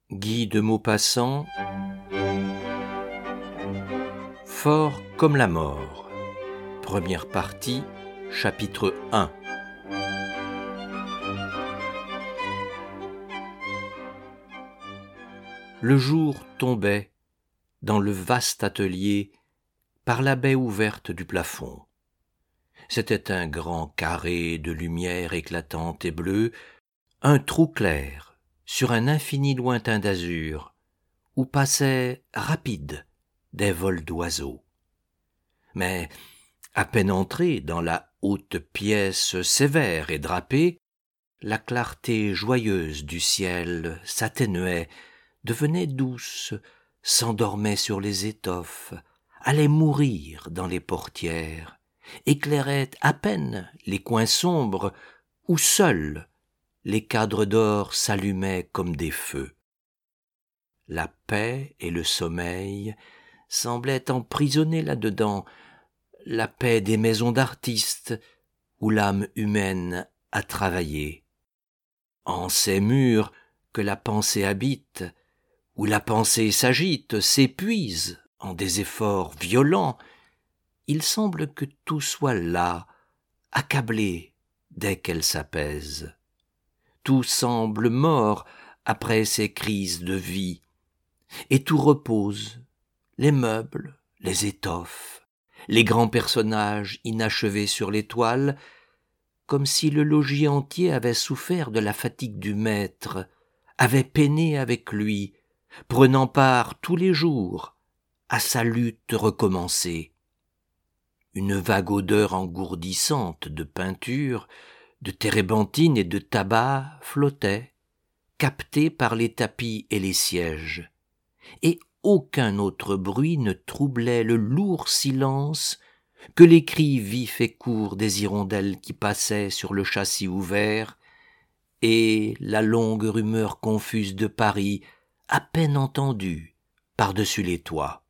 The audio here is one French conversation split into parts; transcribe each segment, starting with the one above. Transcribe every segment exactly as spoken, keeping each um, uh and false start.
Guy de Maupassant, Fort comme la mort. Première partie, chapitre un. Le jour tombait dans le vaste atelier par la baie ouverte du plafond. C'était un grand carré de lumière éclatante et bleue, un trou clair sur un infini lointain d'azur, où passaient rapides des vols d'oiseaux. Mais, à peine entré dans la haute pièce sévère et drapée, la clarté joyeuse du ciel s'atténuait, devenait douce, s'endormait sur les étoffes, allait mourir dans les portières, éclairait à peine les coins sombres où seuls les cadres d'or s'allumaient comme des feux. La paix et le sommeil semblaient emprisonnés là-dedans, la paix des maisons d'artistes où l'âme humaine a travaillé. En ces murs que la pensée habite, où la pensée s'agite, s'épuise en des efforts violents, il semble que tout soit là, accablé dès qu'elle s'apaise. Tout semble mort après ces crises de vie, et tout repose, les meubles, les étoffes, les grands personnages inachevés sur les toiles, comme si le logis entier avait souffert de la fatigue du maître, avait peiné avec lui, prenant part tous les jours à sa lutte recommencée. Une vague odeur engourdissante de peinture, de térébenthine et de tabac flottait, captée par les tapis et les sièges, et aucun autre bruit ne troublait le lourd silence que les cris vifs et courts des hirondelles qui passaient sur le châssis ouvert, et la longue rumeur confuse de Paris, à peine entendue par-dessus les toits.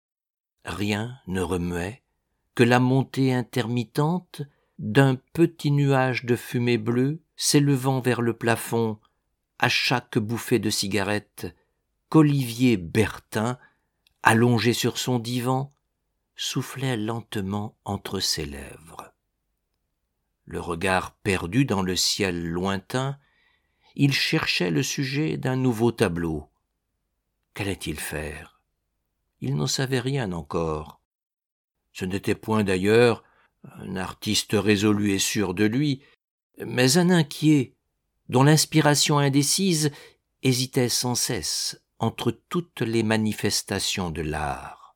Rien ne remuait que la montée intermittente d'un petit nuage de fumée bleue s'élevant vers le plafond à chaque bouffée de cigarette, qu'Olivier Bertin, allongé sur son divan, soufflait lentement entre ses lèvres. Le regard perdu dans le ciel lointain, il cherchait le sujet d'un nouveau tableau. Qu'allait-il faire? Il n'en savait rien encore. Ce n'était point d'ailleurs un artiste résolu et sûr de lui, mais un inquiet, dont l'inspiration indécise hésitait sans cesse entre toutes les manifestations de l'art.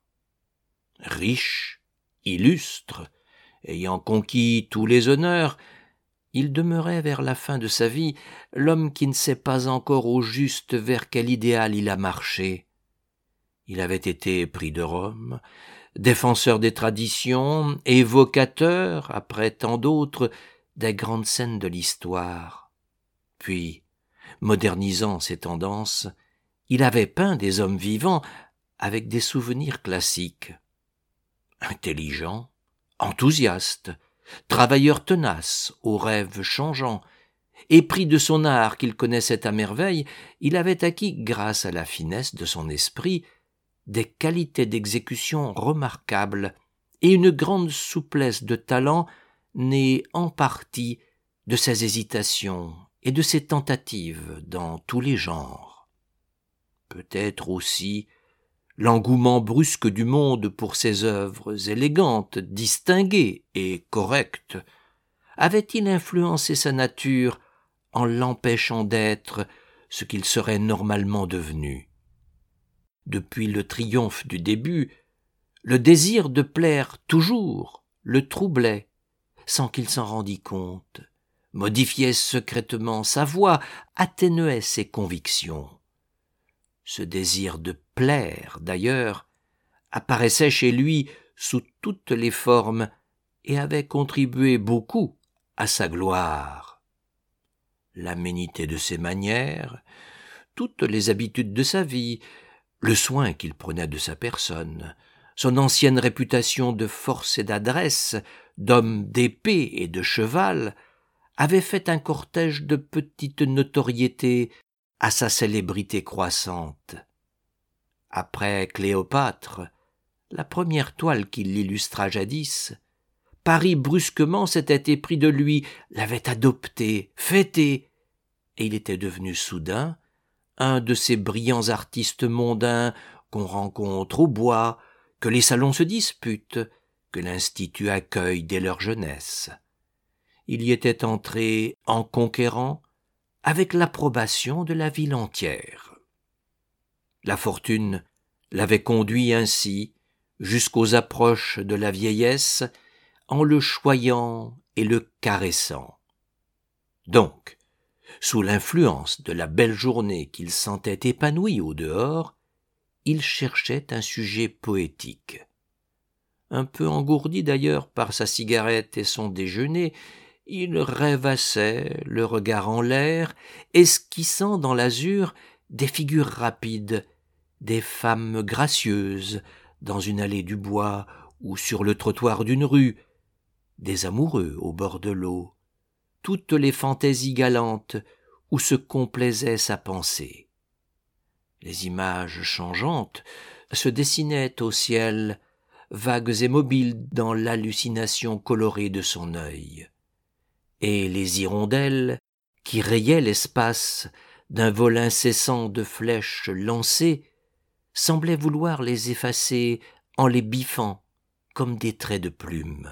Riche, illustre, ayant conquis tous les honneurs, il demeurait vers la fin de sa vie l'homme qui ne sait pas encore au juste vers quel idéal il a marché. Il avait été prix de Rome, défenseur des traditions, évocateur, après tant d'autres, des grandes scènes de l'histoire. Puis, modernisant ses tendances, il avait peint des hommes vivants avec des souvenirs classiques. Intelligent, enthousiaste, travailleur tenace aux rêves changeants, épris de son art qu'il connaissait à merveille, il avait acquis, grâce à la finesse de son esprit, des qualités d'exécution remarquables et une grande souplesse de talent née en partie de ses hésitations et de ses tentatives dans tous les genres. Peut-être aussi l'engouement brusque du monde pour ses œuvres élégantes, distinguées et correctes avait-il influencé sa nature en l'empêchant d'être ce qu'il serait normalement devenu. Depuis le triomphe du début, le désir de plaire toujours le troublait, sans qu'il s'en rendît compte, modifiait secrètement sa voix, atténuait ses convictions. Ce désir de plaire, d'ailleurs, apparaissait chez lui sous toutes les formes et avait contribué beaucoup à sa gloire. L'aménité de ses manières, toutes les habitudes de sa vie, le soin qu'il prenait de sa personne, son ancienne réputation de force et d'adresse, d'homme d'épée et de cheval, avaient fait un cortège de petites notoriétés à sa célébrité croissante. Après Cléopâtre, la première toile qui l'illustra jadis, Paris brusquement s'était épris de lui, l'avait adopté, fêté, et il était devenu soudain un de ces brillants artistes mondains qu'on rencontre au bois, que les salons se disputent, que l'Institut accueille dès leur jeunesse. Il y était entré en conquérant, avec l'approbation de la ville entière. La fortune l'avait conduit ainsi jusqu'aux approches de la vieillesse, en le choyant et le caressant. Donc, sous l'influence de la belle journée qu'il sentait épanouie au dehors, il cherchait un sujet poétique. Un peu engourdi d'ailleurs par sa cigarette et son déjeuner, il rêvassait, le regard en l'air, esquissant dans l'azur des figures rapides, des femmes gracieuses, dans une allée du bois ou sur le trottoir d'une rue, des amoureux au bord de l'eau, toutes les fantaisies galantes où se complaisait sa pensée. Les images changeantes se dessinaient au ciel, vagues et mobiles dans l'hallucination colorée de son œil. Et les hirondelles, qui rayaient l'espace d'un vol incessant de flèches lancées, semblaient vouloir les effacer en les biffant comme des traits de plume.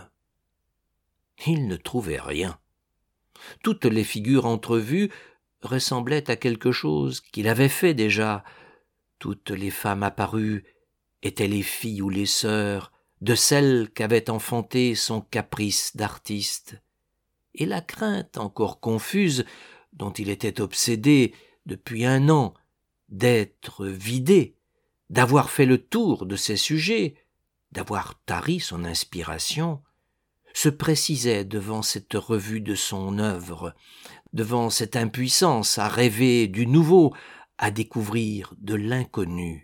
Il ne trouvait rien. Toutes les figures entrevues ressemblaient à quelque chose qu'il avait fait déjà. Toutes les femmes apparues étaient les filles ou les sœurs de celles qu'avait enfantées son caprice d'artiste. Et la crainte encore confuse, dont il était obsédé depuis un an, d'être vidé, d'avoir fait le tour de ses sujets, d'avoir tari son inspiration, se précisait devant cette revue de son œuvre, devant cette impuissance à rêver du nouveau, à découvrir de l'inconnu.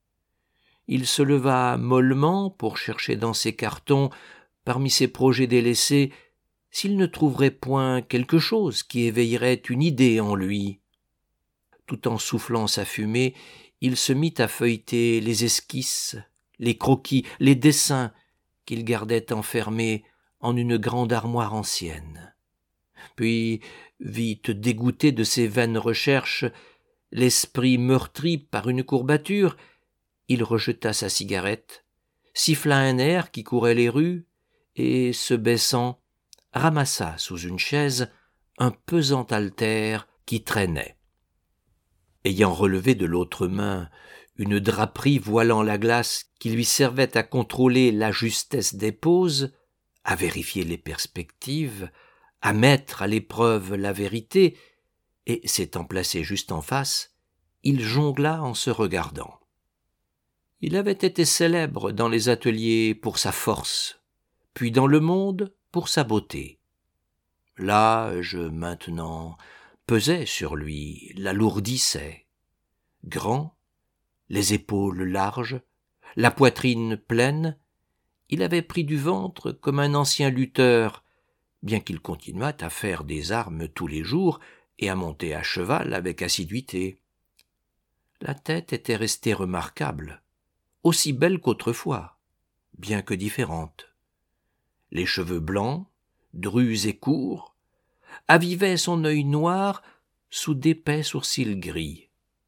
Il se leva mollement pour chercher dans ses cartons, parmi ses projets délaissés, s'il ne trouverait point quelque chose qui éveillerait une idée en lui. Tout en soufflant sa fumée, il se mit à feuilleter les esquisses, les croquis, les dessins qu'il gardait enfermés en une grande armoire ancienne. Puis, vite dégoûté de ses vaines recherches, l'esprit meurtri par une courbature, il rejeta sa cigarette, siffla un air qui courait les rues, et, se baissant, ramassa sous une chaise un pesant haltère qui traînait. Ayant relevé de l'autre main une draperie voilant la glace qui lui servait à contrôler la justesse des poses, à vérifier les perspectives, à mettre à l'épreuve la vérité, et s'étant placé juste en face, il jongla en se regardant. Il avait été célèbre dans les ateliers pour sa force, puis dans le monde pour sa beauté. L'âge, maintenant, pesait sur lui, l'alourdissait. Grand, les épaules larges, la poitrine pleine, il avait pris du ventre comme un ancien lutteur, bien qu'il continuât à faire des armes tous les jours et à monter à cheval avec assiduité. La tête était restée remarquable, aussi belle qu'autrefois, bien que différente. Les cheveux blancs, drus et courts, avivaient son œil noir sous d'épais sourcils gris.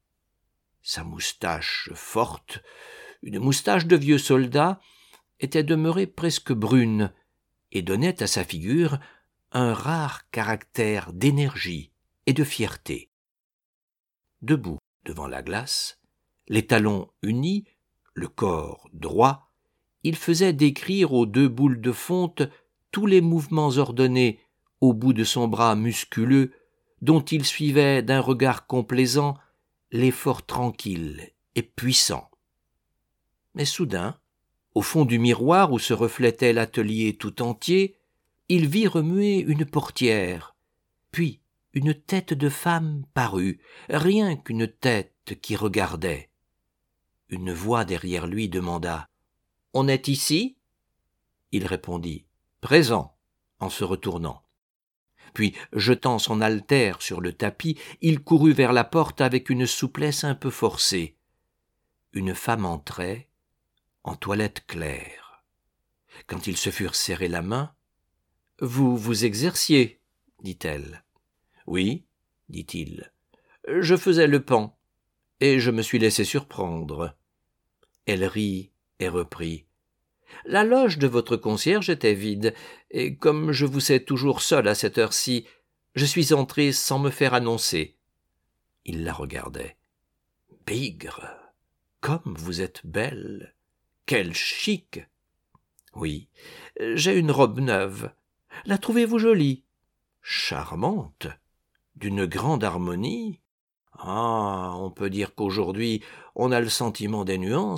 Sa moustache forte, une moustache de vieux soldat, était demeurée presque brune et donnait à sa figure un rare caractère d'énergie et de fierté. Debout devant la glace, les talons unis, le corps droit, il faisait décrire aux deux boules de fonte tous les mouvements ordonnés au bout de son bras musculeux, dont il suivait d'un regard complaisant l'effort tranquille et puissant. Mais soudain, au fond du miroir où se reflétait l'atelier tout entier, il vit remuer une portière, puis une tête de femme parut, rien qu'une tête qui regardait. Une voix derrière lui demanda « On est ici ?» Il répondit « Présent » en se retournant. Puis, jetant son haltère sur le tapis, il courut vers la porte avec une souplesse un peu forcée. Une femme entrait, en toilette claire. Quand ils se furent serrés la main, « Vous vous exerciez, dit-elle. »« Oui, dit-il. Je faisais le pan, et je me suis laissé surprendre. » Elle rit et reprit. « La loge de votre concierge était vide, et comme je vous sais toujours seul à cette heure-ci, je suis entré sans me faire annoncer. » Il la regardait. « Bigre, comme vous êtes belle! Quel chic! »« Oui, j'ai une robe neuve. La trouvez-vous jolie? »« Charmante, d'une grande harmonie. Ah, on peut dire qu'aujourd'hui on a le sentiment des nuances. »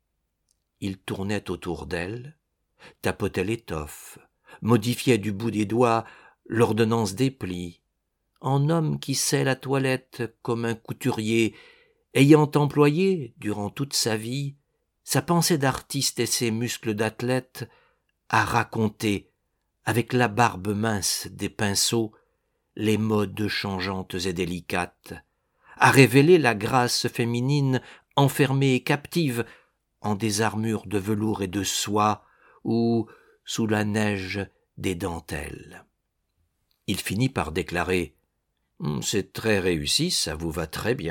Il tournait autour d'elle, tapotait l'étoffe, modifiait du bout des doigts l'ordonnance des plis, en homme qui sait la toilette comme un couturier, ayant employé, durant toute sa vie, sa pensée d'artiste et ses muscles d'athlète à raconter, avec la barbe mince des pinceaux, les modes changeantes et délicates, à révéler la grâce féminine enfermée et captive en des armures de velours et de soie ou sous la neige des dentelles. Il finit par déclarer « C'est très réussi, ça vous va très bien. »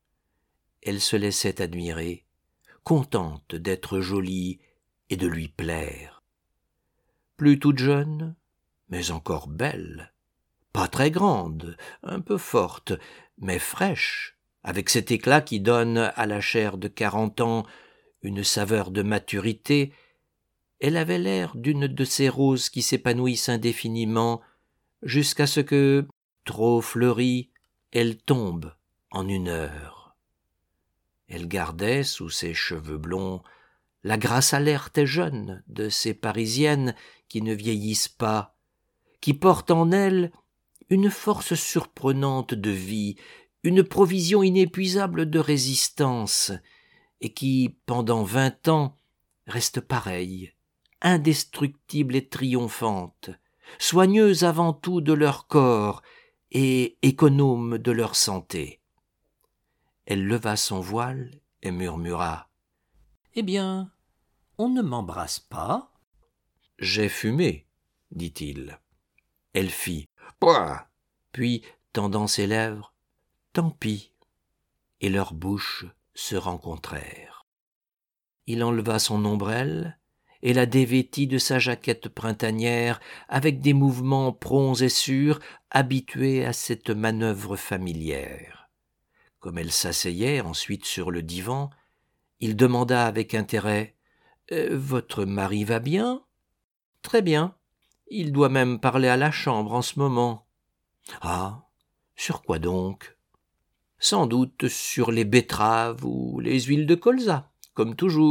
Elle se laissait admirer, contente d'être jolie et de lui plaire. Plus toute jeune, mais encore belle, pas très grande, un peu forte, mais fraîche, avec cet éclat qui donne à la chair de quarante ans une saveur de maturité, elle avait l'air d'une de ces roses qui s'épanouissent indéfiniment jusqu'à ce que, trop fleurie, elle tombe en une heure. Elle gardait sous ses cheveux blonds la grâce alerte et jeune de ces Parisiennes qui ne vieillissent pas, qui portent en elles une force surprenante de vie, une provision inépuisable de résistance, et qui, pendant vingt ans, restent pareilles, indestructibles et triomphantes, soigneuses avant tout de leur corps et économes de leur santé. Elle leva son voile et murmura « Eh bien, on ne m'embrasse pas ?»« J'ai fumé, » dit-il. Elle fit « Pouah !» Puis, tendant ses lèvres, « Tant pis !» Et leurs bouches se rencontrèrent. Il enleva son ombrelle et la dévêtit de sa jaquette printanière avec des mouvements prompts et sûrs, habitués à cette manœuvre familière. Comme elle s'asseyait ensuite sur le divan, il demanda avec intérêt euh, « Votre mari va bien ?»« Très bien. Il doit même parler à la chambre en ce moment. »« Ah, sur quoi donc ?»« Sans doute sur les betteraves ou les huiles de colza, comme toujours. »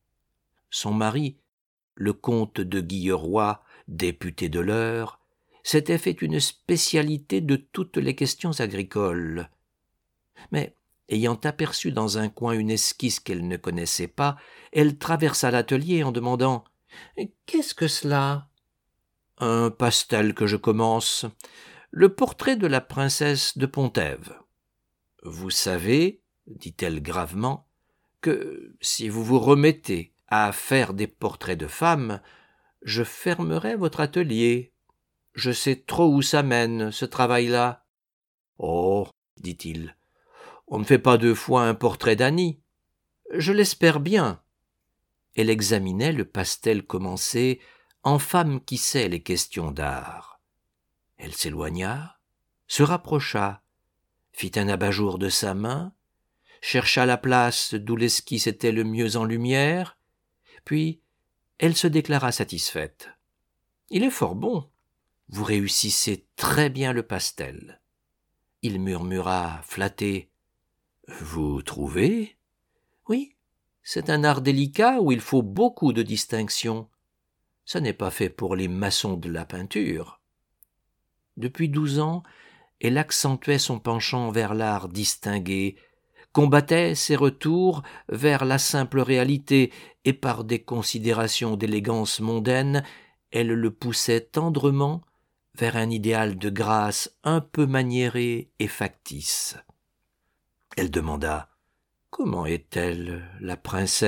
Son mari, le comte de Guilleroy, député de l'Eure, s'était fait une spécialité de toutes les questions agricoles. Mais, ayant aperçu dans un coin une esquisse qu'elle ne connaissait pas, elle traversa l'atelier en demandant « Qu'est-ce que cela ?»« Un pastel que je commence, le portrait de la princesse de Pontève. »« Vous savez, dit-elle gravement, que si vous vous remettez à faire des portraits de femmes, je fermerai votre atelier. Je sais trop où ça mène, ce travail-là. »« Oh, dit-il, on ne fait pas deux fois un portrait d'Annie. Je l'espère bien. » Elle examinait le pastel commencé en femme qui sait les questions d'art. Elle s'éloigna, se rapprocha, fit un abat-jour de sa main, chercha la place d'où l'esquisse était le mieux en lumière, puis elle se déclara satisfaite. « Il est fort bon. Vous réussissez très bien le pastel. » Il murmura, flatté. « Vous trouvez ? » ?»« Oui, c'est un art délicat où il faut beaucoup de distinction. Ça n'est pas fait pour les maçons de la peinture. » Depuis douze ans, elle accentuait son penchant vers l'art distingué, combattait ses retours vers la simple réalité, et par des considérations d'élégance mondaine, elle le poussait tendrement vers un idéal de grâce un peu maniéré et factice. Elle demanda « Comment est-elle, la princesse ?»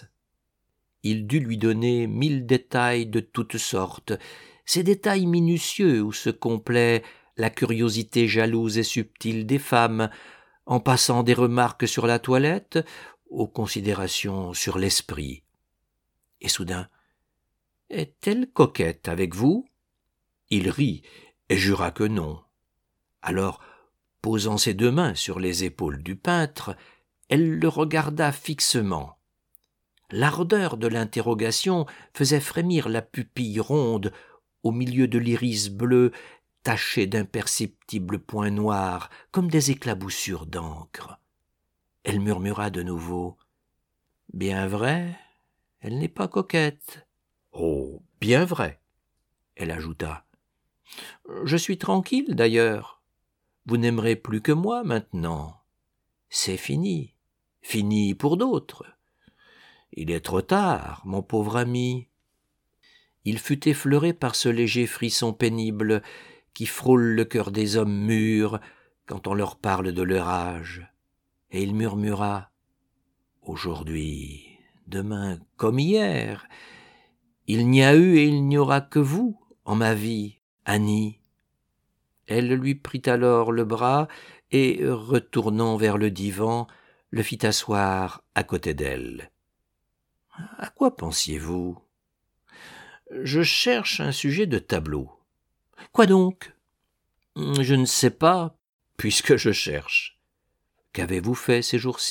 Il dut lui donner mille détails de toutes sortes, ces détails minutieux où se complaît la curiosité jalouse et subtile des femmes, en passant des remarques sur la toilette aux considérations sur l'esprit. Et soudain, « Est-elle coquette avec vous ?» Il rit et jura que non. Alors, posant ses deux mains sur les épaules du peintre, elle le regarda fixement. L'ardeur de l'interrogation faisait frémir la pupille ronde au milieu de l'iris bleu taché d'imperceptibles points noirs comme des éclaboussures d'encre. Elle murmura de nouveau « Bien vrai, elle n'est pas coquette. »« Oh, bien vrai !» Elle ajouta « Je suis tranquille d'ailleurs. Vous n'aimerez plus que moi maintenant. C'est fini, fini pour d'autres. Il est trop tard, mon pauvre ami. » Il fut effleuré par ce léger frisson pénible qui frôle le cœur des hommes mûrs quand on leur parle de leur âge, et il murmura « Aujourd'hui, demain comme hier, il n'y a eu et il n'y aura que vous en ma vie, Annie. » Elle lui prit alors le bras et, retournant vers le divan, le fit asseoir à côté d'elle. « À quoi pensiez-vous ?»« Je cherche un sujet de tableau. »« Quoi donc ?»« Je ne sais pas, puisque je cherche. »« Qu'avez-vous fait ces jours-ci ?»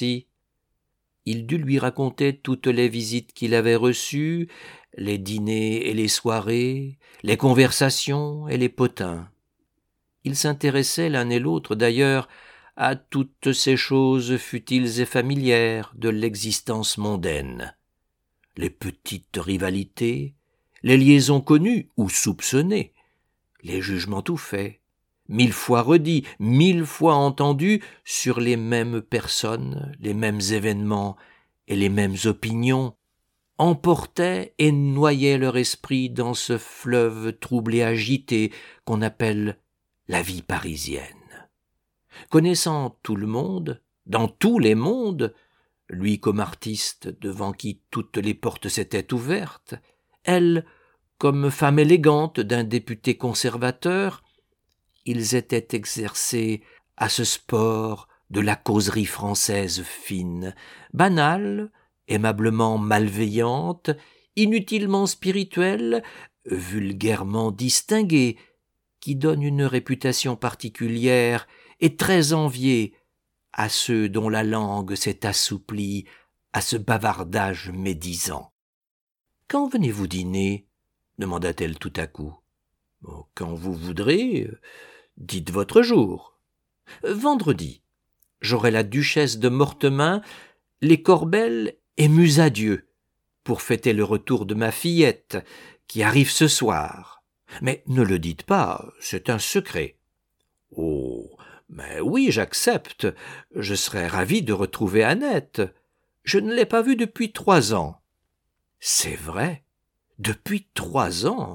Il dut lui raconter toutes les visites qu'il avait reçues, les dîners et les soirées, les conversations et les potins. Ils s'intéressaient l'un et l'autre d'ailleurs à toutes ces choses futiles et familières de l'existence mondaine. Les petites rivalités, les liaisons connues ou soupçonnées, les jugements tout faits, mille fois redits, mille fois entendus sur les mêmes personnes, les mêmes événements et les mêmes opinions, emportaient et noyaient leur esprit dans ce fleuve troublé et agité qu'on appelle la vie parisienne. Connaissant tout le monde, dans tous les mondes, lui comme artiste devant qui toutes les portes s'étaient ouvertes, elle comme femme élégante d'un député conservateur, ils étaient exercés à ce sport de la causerie française fine, banale, aimablement malveillante, inutilement spirituelle, vulgairement distinguée, qui donne une réputation particulière et très enviée à ceux dont la langue s'est assouplie à ce bavardage médisant. « Quand venez-vous dîner ?» demanda-t-elle tout à coup. Oh, « Quand vous voudrez, dites votre jour. »« Vendredi, j'aurai la duchesse de Mortemin, les Corbel et Musadieu, pour fêter le retour de ma fillette, qui arrive ce soir. Mais ne le dites pas, c'est un secret. »« Oh, mais oui, j'accepte. Je serais ravi de retrouver Annette. Je ne l'ai pas vue depuis trois ans. »« C'est vrai, depuis trois ans !»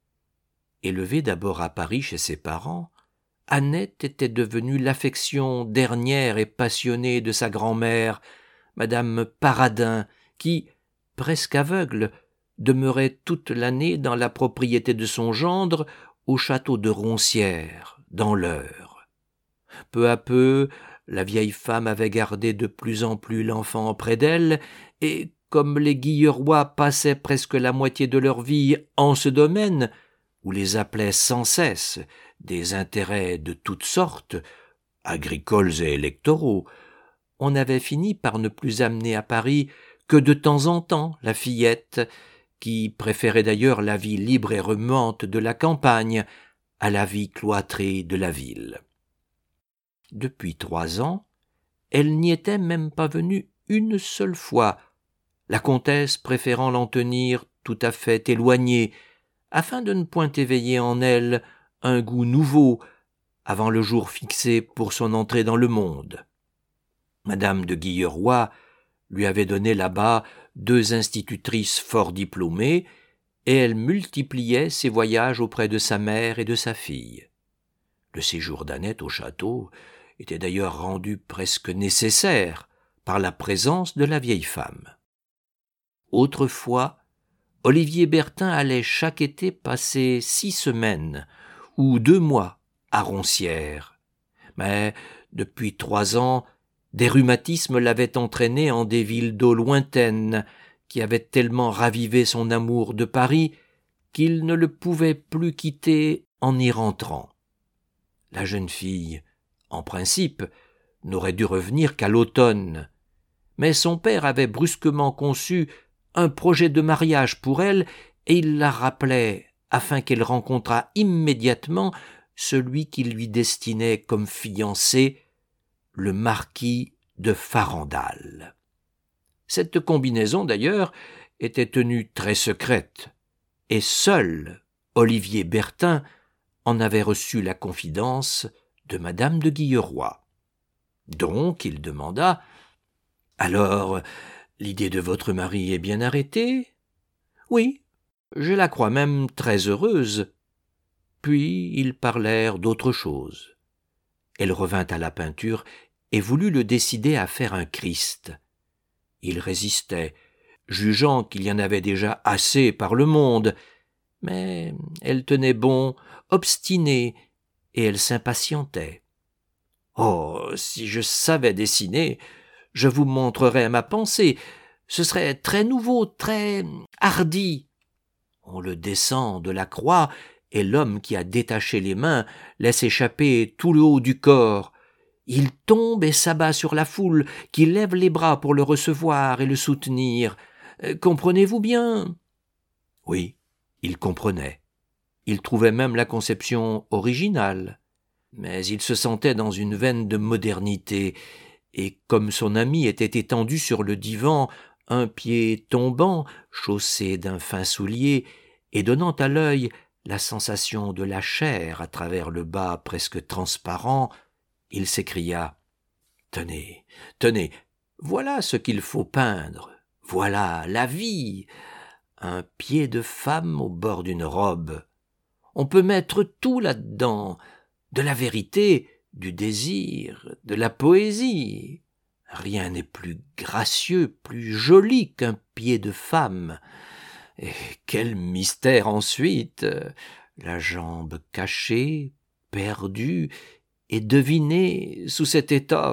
Élevée d'abord à Paris chez ses parents, Annette était devenue l'affection dernière et passionnée de sa grand-mère, Madame Paradin, qui, presque aveugle, demeurait toute l'année dans la propriété de son gendre au château de Roncières, dans l'Eure. Peu à peu, la vieille femme avait gardé de plus en plus l'enfant près d'elle, et comme les Guilleroy passaient presque la moitié de leur vie en ce domaine, où les appelaient sans cesse des intérêts de toutes sortes, agricoles et électoraux, on avait fini par ne plus amener à Paris que de temps en temps la fillette, qui préférait d'ailleurs la vie libre et remuante de la campagne à la vie cloîtrée de la ville. Depuis trois ans, elle n'y était même pas venue une seule fois, la comtesse préférant l'en tenir tout à fait éloignée, afin de ne point éveiller en elle un goût nouveau avant le jour fixé pour son entrée dans le monde. Madame de Guilleroy lui avait donné là-bas deux institutrices fort diplômées, et elle multipliait ses voyages auprès de sa mère et de sa fille. Le séjour d'Annette au château était d'ailleurs rendu presque nécessaire par la présence de la vieille femme. Autrefois, Olivier Bertin allait chaque été passer six semaines ou deux mois à Roncières. Mais depuis trois ans, des rhumatismes l'avaient entraîné en des villes d'eau lointaines qui avaient tellement ravivé son amour de Paris qu'il ne le pouvait plus quitter en y rentrant. La jeune fille, en principe, n'aurait dû revenir qu'à l'automne, mais son père avait brusquement conçu un projet de mariage pour elle et il la rappelait afin qu'elle rencontrât immédiatement celui qui lui destinait comme fiancé, le marquis de Farandal. Cette combinaison, d'ailleurs, était tenue très secrète, et seul Olivier Bertin en avait reçu la confidence de madame de Guilleroy. Donc il demanda « Alors, l'idée de votre mari est bien arrêtée ?»« Oui, je la crois même très heureuse. » Puis ils parlèrent d'autre chose. Elle revint à la peinture et voulut le décider à faire un Christ. Il résistait, jugeant qu'il y en avait déjà assez par le monde, mais elle tenait bon, obstinée, et elle s'impatientait. « Oh, si je savais dessiner, je vous montrerais ma pensée. Ce serait très nouveau, très hardi. » On le descend de la croix, et l'homme qui a détaché les mains laisse échapper tout le haut du corps. Il tombe et s'abat sur la foule, qui lève les bras pour le recevoir et le soutenir. Comprenez-vous bien ? Oui, il comprenait. Il trouvait même la conception originale. Mais il se sentait dans une veine de modernité, et comme son ami était étendu sur le divan, un pied tombant, chaussé d'un fin soulier, et donnant à l'œil la sensation de la chair à travers le bas presque transparent, il s'écria « Tenez, tenez, voilà ce qu'il faut peindre, voilà la vie, un pied de femme au bord d'une robe. On peut mettre tout là-dedans, de la vérité, du désir, de la poésie. Rien n'est plus gracieux, plus joli qu'un pied de femme. Et quel mystère ensuite, la jambe cachée, perdue, et devinée sous cette étoffe. »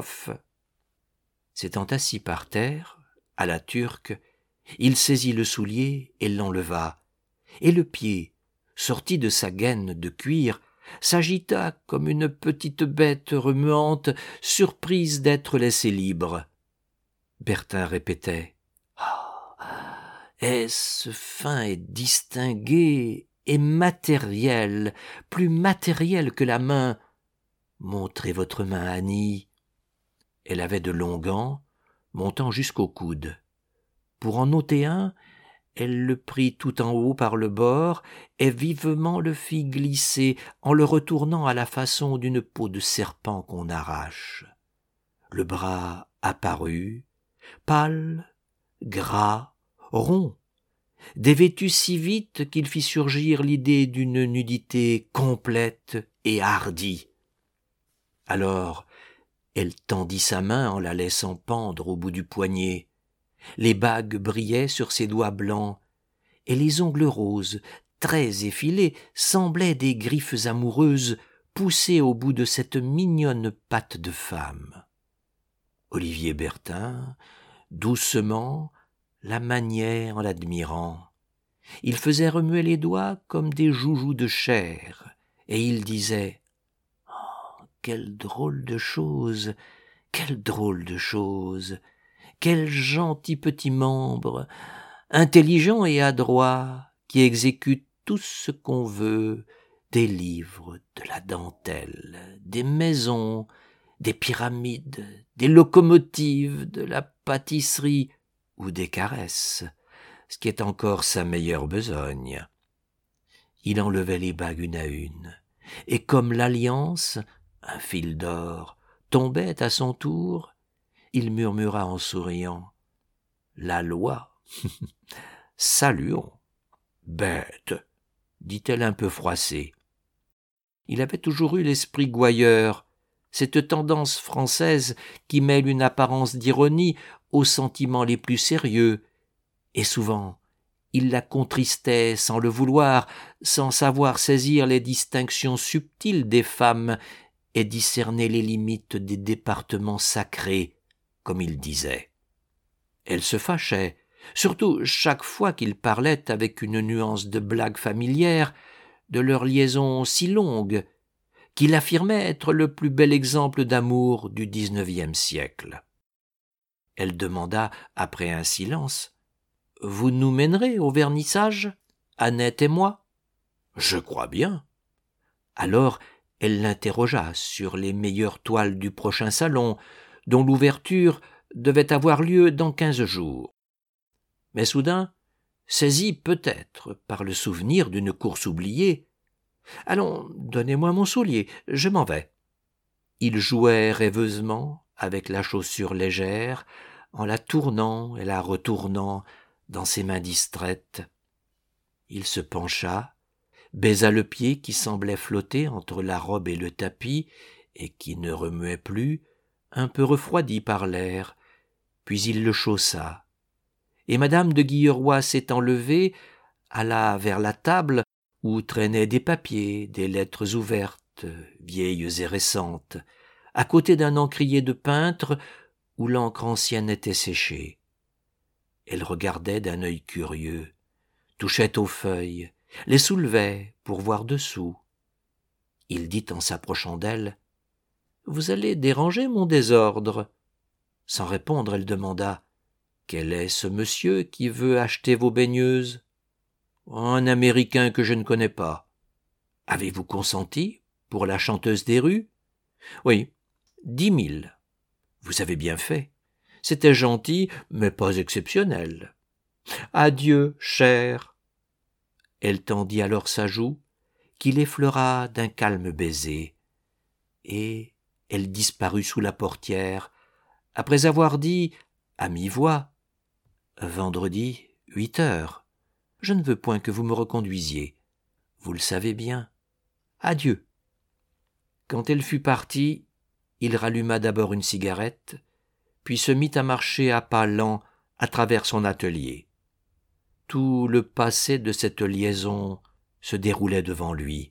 S'étant assis par terre, à la turque, il saisit le soulier et l'enleva, et le pied, sorti de sa gaine de cuir, s'agita comme une petite bête remuante, surprise d'être laissée libre. Bertin répétait « Ah, est-ce fin et distingué et matériel, plus matériel que la main ? Montrez votre main, Annie. » Elle avait de longs gants, montant jusqu'au coude. Pour en ôter un, elle le prit tout en haut par le bord et vivement le fit glisser en le retournant à la façon d'une peau de serpent qu'on arrache. Le bras apparut, pâle, gras, rond, dévêtu si vite qu'il fit surgir l'idée d'une nudité complète et hardie. Alors, elle tendit sa main en la laissant pendre au bout du poignet. Les bagues brillaient sur ses doigts blancs, et les ongles roses, très effilés, semblaient des griffes amoureuses poussées au bout de cette mignonne patte de femme. Olivier Bertin, doucement, la maniait en l'admirant. Il faisait remuer les doigts comme des joujoux de chair, et il disait « Oh, quelle drôle de chose, quelle drôle de chose !» Quel gentil petit membre, intelligent et adroit, qui exécute tout ce qu'on veut, des livres, de la dentelle, des maisons, des pyramides, des locomotives, de la pâtisserie ou des caresses, ce qui est encore sa meilleure besogne. Il enlevait les bagues une à une, et comme l'alliance, un fil d'or, tombait à son tour, il murmura en souriant « La loi, saluons !» Bête, dit-elle un peu froissée. Il avait toujours eu l'esprit gouailleur, cette tendance française qui mêle une apparence d'ironie aux sentiments les plus sérieux, et souvent il la contristait sans le vouloir, sans savoir saisir les distinctions subtiles des femmes et discerner les limites des départements sacrés, comme il disait. Elle se fâchait, surtout chaque fois qu'il parlait avec une nuance de blague familière de leur liaison si longue, qu'il affirmait être le plus bel exemple d'amour du dix-neuvième siècle. Elle demanda, après un silence, « Vous nous mènerez au vernissage, Annette et moi ?»« Je crois bien. » Alors elle l'interrogea sur les meilleures toiles du prochain salon, dont l'ouverture devait avoir lieu dans quinze jours. Mais soudain, saisi peut-être par le souvenir d'une course oubliée, « Allons, donnez-moi mon soulier, je m'en vais. » Il jouait rêveusement avec la chaussure légère, en la tournant et la retournant dans ses mains distraites. Il se pencha, baisa le pied qui semblait flotter entre la robe et le tapis et qui ne remuait plus, un peu refroidi par l'air, puis il le chaussa. Et madame de Guilleroy s'étant levée, alla vers la table où traînaient des papiers, des lettres ouvertes, vieilles et récentes, à côté d'un encrier de peintre où l'encre ancienne était séchée. Elle regardait d'un œil curieux, touchait aux feuilles, les soulevait pour voir dessous. Il dit en s'approchant d'elle, « Vous allez déranger mon désordre. » Sans répondre, elle demanda, « Quel est ce monsieur qui veut acheter vos baigneuses ?»« Un Américain que je ne connais pas. »« Avez-vous consenti pour la chanteuse des rues ?»« Oui, dix mille. »« Vous avez bien fait. C'était gentil, mais pas exceptionnel. »« Adieu, cher. » Elle tendit alors sa joue, qu'il effleura d'un calme baiser, et elle disparut sous la portière, après avoir dit, à mi-voix, « Vendredi, huit heures. Je ne veux point que vous me reconduisiez. Vous le savez bien. Adieu. » Quand elle fut partie, il ralluma d'abord une cigarette, puis se mit à marcher à pas lents à travers son atelier. Tout le passé de cette liaison se déroulait devant lui.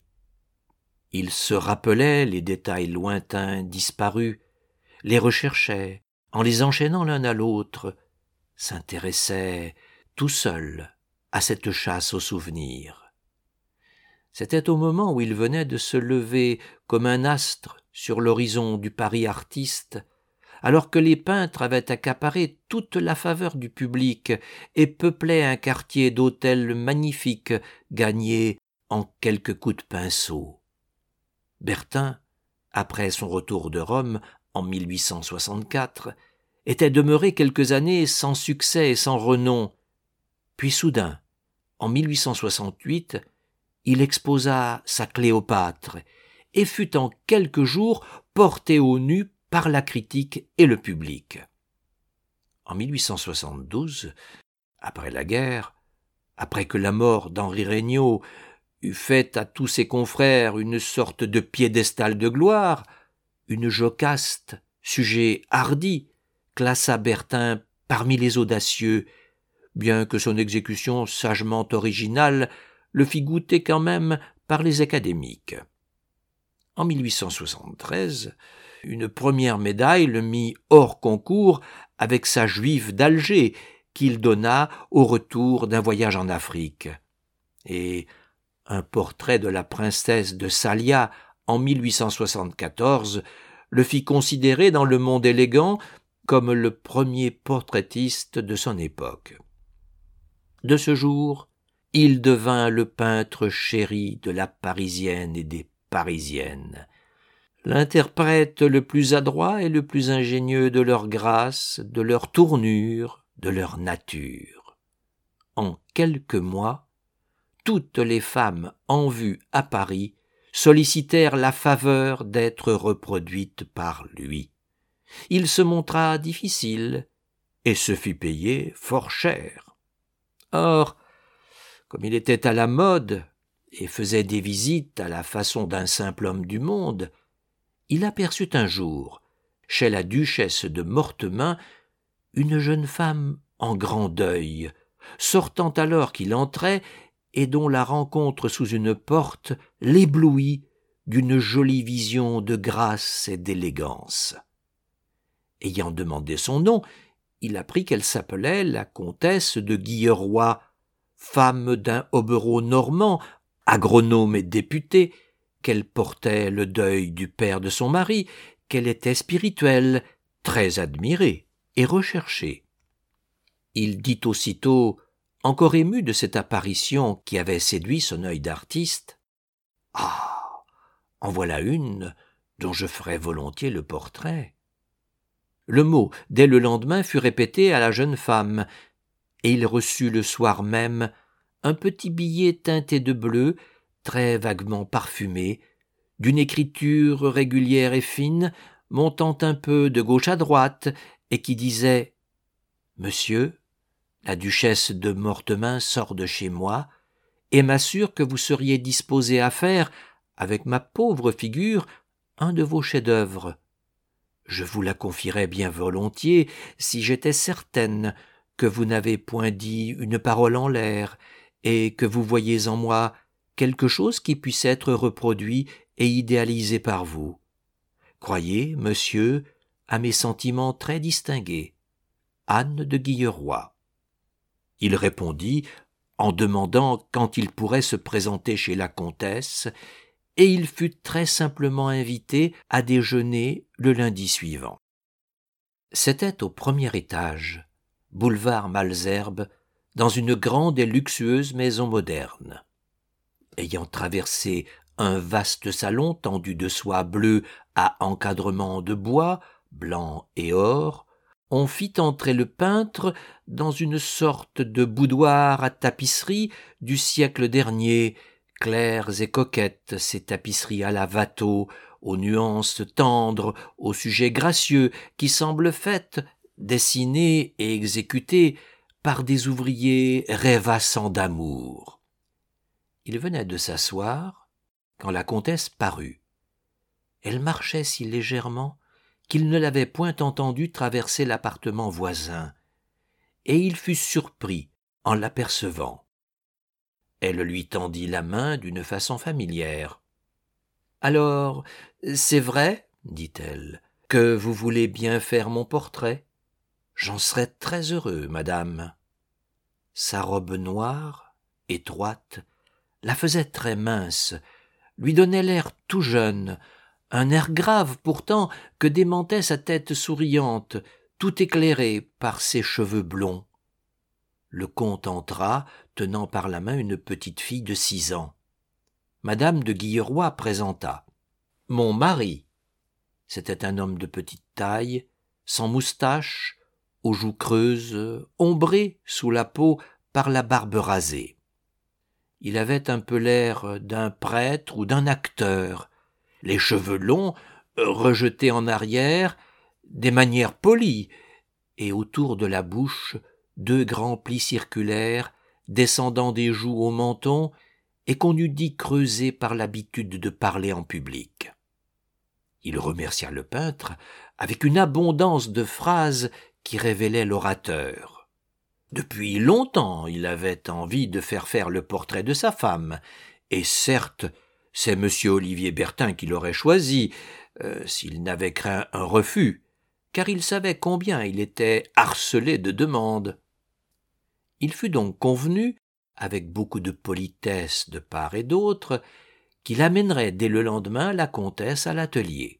Il se rappelait les détails lointains disparus, les recherchait en les enchaînant l'un à l'autre, s'intéressait tout seul à cette chasse aux souvenirs. C'était au moment où il venait de se lever comme un astre sur l'horizon du Paris artiste, alors que les peintres avaient accaparé toute la faveur du public et peuplaient un quartier d'hôtels magnifiques gagnés en quelques coups de pinceau. Bertin, après son retour de Rome en mille huit cent soixante-quatre, était demeuré quelques années sans succès et sans renom. Puis soudain, en mille huit cent soixante-huit, il exposa sa Cléopâtre et fut en quelques jours porté au nu par la critique et le public. En mille huit cent soixante-douze, après la guerre, après que la mort d'Henri Regnault eut fait à tous ses confrères une sorte de piédestal de gloire, une Jocaste, sujet hardi, classa Bertin parmi les audacieux, bien que son exécution sagement originale le fit goûter quand même par les académiques. En mille huit cent soixante-treize, une première médaille le mit hors concours avec sa Juive d'Alger qu'il donna au retour d'un voyage en Afrique. Et un portrait de la princesse de Salia en mille huit cent soixante-quatorze le fit considérer dans le monde élégant comme le premier portraitiste de son époque. De ce jour, il devint le peintre chéri de la Parisienne et des Parisiennes, l'interprète le plus adroit et le plus ingénieux de leur grâce, de leur tournure, de leur nature. En quelques mois, toutes les femmes en vue à Paris sollicitèrent la faveur d'être reproduites par lui. Il se montra difficile et se fit payer fort cher. Or, Comme il était à la mode et faisait des visites à la façon d'un simple homme du monde, il aperçut un jour, chez la duchesse de Mortemain, une jeune femme en grand deuil, sortant alors qu'il entrait et dont la rencontre sous une porte l'éblouit d'une jolie vision de grâce et d'élégance. Ayant demandé son nom, il apprit qu'elle s'appelait la comtesse de Guilleroy, femme d'un hobereau normand, agronome et député, qu'elle portait le deuil du père de son mari, qu'elle était spirituelle, très admirée et recherchée. Il dit aussitôt, encore ému de cette apparition qui avait séduit son œil d'artiste, « Ah, en voilà une dont je ferais volontiers le portrait. » Le mot, dès le lendemain, fut répété à la jeune femme, et il reçut le soir même un petit billet teinté de bleu, très vaguement parfumé, d'une écriture régulière et fine, montant un peu de gauche à droite, et qui disait « Monsieur, la duchesse de Mortemain sort de chez moi, et m'assure que vous seriez disposé à faire, avec ma pauvre figure, un de vos chefs-d'œuvre. Je vous la confierais bien volontiers si j'étais certaine que vous n'avez point dit une parole en l'air, et que vous voyez en moi quelque chose qui puisse être reproduit et idéalisé par vous. Croyez, monsieur, à mes sentiments très distingués. Anne de Guilleroy. » Il répondit en demandant quand il pourrait se présenter chez la comtesse, et il fut très simplement invité à déjeuner le lundi suivant. C'était au premier étage, boulevard Malesherbes, dans une grande et luxueuse maison moderne. Ayant traversé un vaste salon tendu de soie bleue à encadrement de bois, blanc et or, on fit entrer le peintre dans une sorte de boudoir à tapisserie du siècle dernier, claires et coquettes, ces tapisseries à la Watteau, aux nuances tendres, aux sujets gracieux, qui semblent faites, dessinées et exécutées par des ouvriers rêvassants d'amour. Il venait de s'asseoir quand la comtesse parut. Elle marchait si légèrement qu'il ne l'avait point entendue traverser l'appartement voisin, et il fut surpris en l'apercevant. Elle lui tendit la main d'une façon familière. « Alors, c'est vrai, dit-elle, que vous voulez bien faire mon portrait ? J'en serais très heureux, madame. » Sa robe noire, étroite, la faisait très mince, lui donnait l'air tout jeune, un air grave pourtant que démentait sa tête souriante, tout éclairée par ses cheveux blonds. Le comte entra, tenant par la main une petite fille de six ans. Madame de Guilleroy présenta. « Mon mari. » C'était un homme de petite taille, sans moustache, aux joues creuses, ombré sous la peau par la barbe rasée. Il avait un peu l'air d'un prêtre ou d'un acteur, les cheveux longs, rejetés en arrière, des manières polies, et autour de la bouche deux grands plis circulaires descendant des joues au menton et qu'on eût dit creusés par l'habitude de parler en public. Il remercia le peintre avec une abondance de phrases qui révélaient l'orateur. Depuis longtemps, il avait envie de faire faire le portrait de sa femme, et certes, c'est M. Olivier Bertin qui l'aurait choisi, euh, s'il n'avait craint un refus, car il savait combien il était harcelé de demandes. Il fut donc convenu, avec beaucoup de politesse de part et d'autre, qu'il amènerait dès le lendemain la comtesse à l'atelier.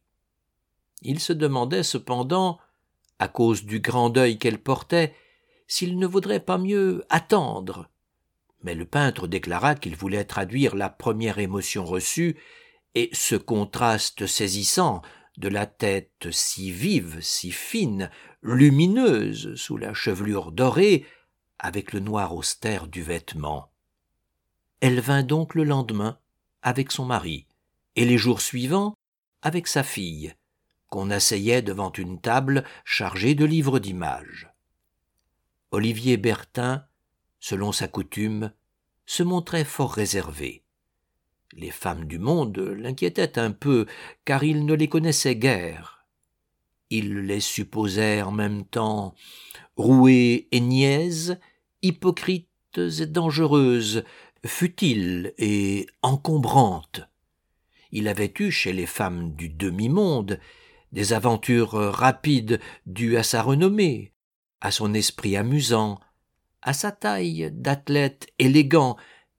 Il se demandait cependant, à cause du grand deuil qu'elle portait, s'il ne vaudrait pas mieux attendre. Mais le peintre déclara qu'il voulait traduire la première émotion reçue, et ce contraste saisissant de la tête si vive, si fine, lumineuse sous la chevelure dorée, avec le noir austère du vêtement. Elle vint donc le lendemain avec son mari, et les jours suivants avec sa fille, qu'on asseyait devant une table chargée de livres d'images. Olivier Bertin, selon sa coutume, se montrait fort réservé. Les femmes du monde l'inquiétaient un peu, car il ne les connaissait guère. Il les supposait en même temps rouées et niaises, hypocrites et dangereuses, futiles et encombrantes. Il avait eu chez les femmes du demi-monde des aventures rapides dues à sa renommée, à son esprit amusant, à sa taille d'athlète élégant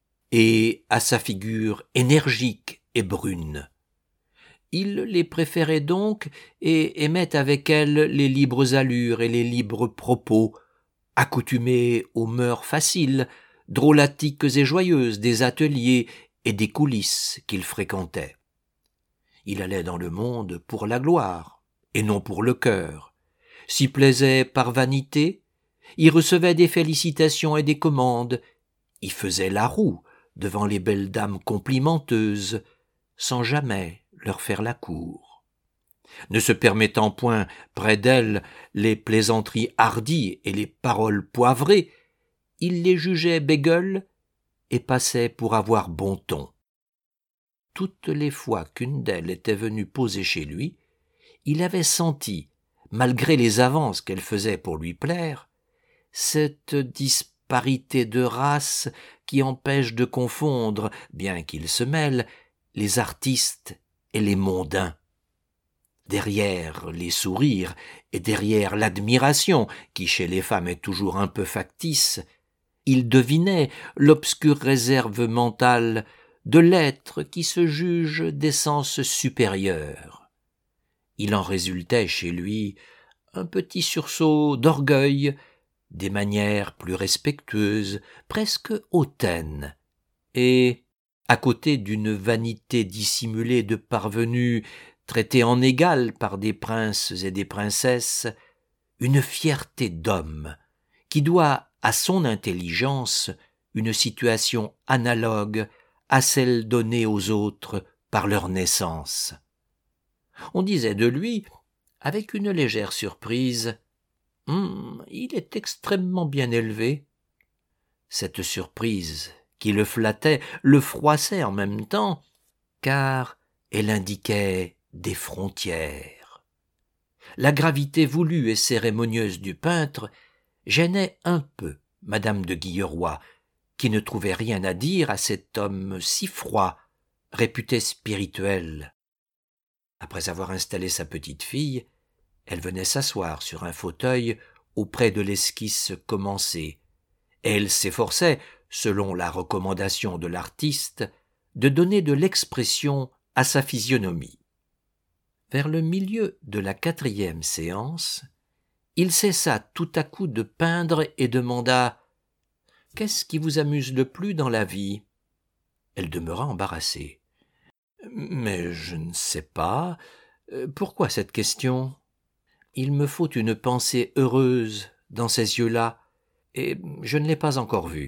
et à sa figure énergique et brune. Il les préférait donc et aimait avec elles les libres allures et les libres propos, accoutumé aux mœurs faciles, drôlatiques et joyeuses des ateliers et des coulisses qu'il fréquentait. Il allait dans le monde pour la gloire, et non pour le cœur, s'y plaisait par vanité, y recevait des félicitations et des commandes, y faisait la roue devant les belles dames complimenteuses, sans jamais leur faire la cour. Ne se permettant point près d'elles les plaisanteries hardies et les paroles poivrées, il les jugeait bégueules et passait pour avoir bon ton. Toutes les fois qu'une d'elles était venue poser chez lui, il avait senti, malgré les avances qu'elle faisait pour lui plaire, cette disparité de race qui empêche de confondre, bien qu'ils se mêlent, les artistes et les mondains. Derrière les sourires et derrière l'admiration, qui chez les femmes est toujours un peu factice, il devinait l'obscure réserve mentale de l'être qui se juge d'essence supérieure. Il en résultait chez lui un petit sursaut d'orgueil, des manières plus respectueuses, presque hautaines, et, à côté d'une vanité dissimulée de parvenus traités en égal par des princes et des princesses, une fierté d'homme qui doit à son intelligence une situation analogue à celle donnée aux autres par leur naissance. On disait de lui, avec une légère surprise, hum, « il est extrêmement bien élevé ». Cette surprise, qui le flattait, le froissait en même temps, car elle indiquait des frontières. La gravité voulue et cérémonieuse du peintre gênait un peu madame de Guilleroy, qui ne trouvait rien à dire à cet homme si froid, réputé spirituel. Après avoir installé sa petite fille, elle venait s'asseoir sur un fauteuil auprès de l'esquisse commencée, et elle s'efforçait, selon la recommandation de l'artiste, de donner de l'expression à sa physionomie. Vers le milieu de la quatrième séance, il cessa tout à coup de peindre et demanda « Qu'est-ce qui vous amuse le plus dans la vie ?» Elle demeura embarrassée. « Mais je ne sais pas. Pourquoi cette question ? Il me faut une pensée heureuse dans ces yeux-là, et je ne l'ai pas encore vue. »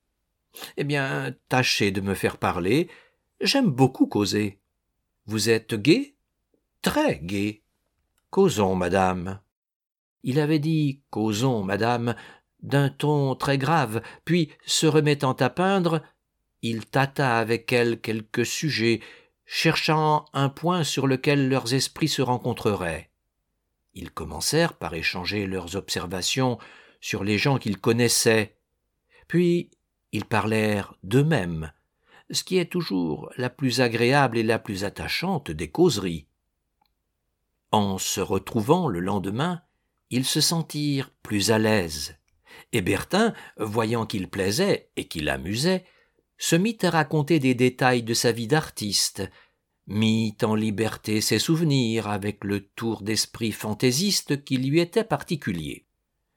« Eh bien, tâchez de me faire parler. J'aime beaucoup causer. »« Vous êtes gai ? » ?»« Très gai. »« Causons, madame. » Il avait dit « Causons, madame » d'un ton très grave, puis, se remettant à peindre, il tâta avec elle quelques sujets, cherchant un point sur lequel leurs esprits se rencontreraient. Ils commencèrent par échanger leurs observations sur les gens qu'ils connaissaient, puis ils parlèrent d'eux-mêmes, ce qui est toujours la plus agréable et la plus attachante des causeries. En se retrouvant le lendemain, ils se sentirent plus à l'aise, et Bertin, voyant qu'il plaisait et qu'il amusait, se mit à raconter des détails de sa vie d'artiste, mit en liberté ses souvenirs avec le tour d'esprit fantaisiste qui lui était particulier.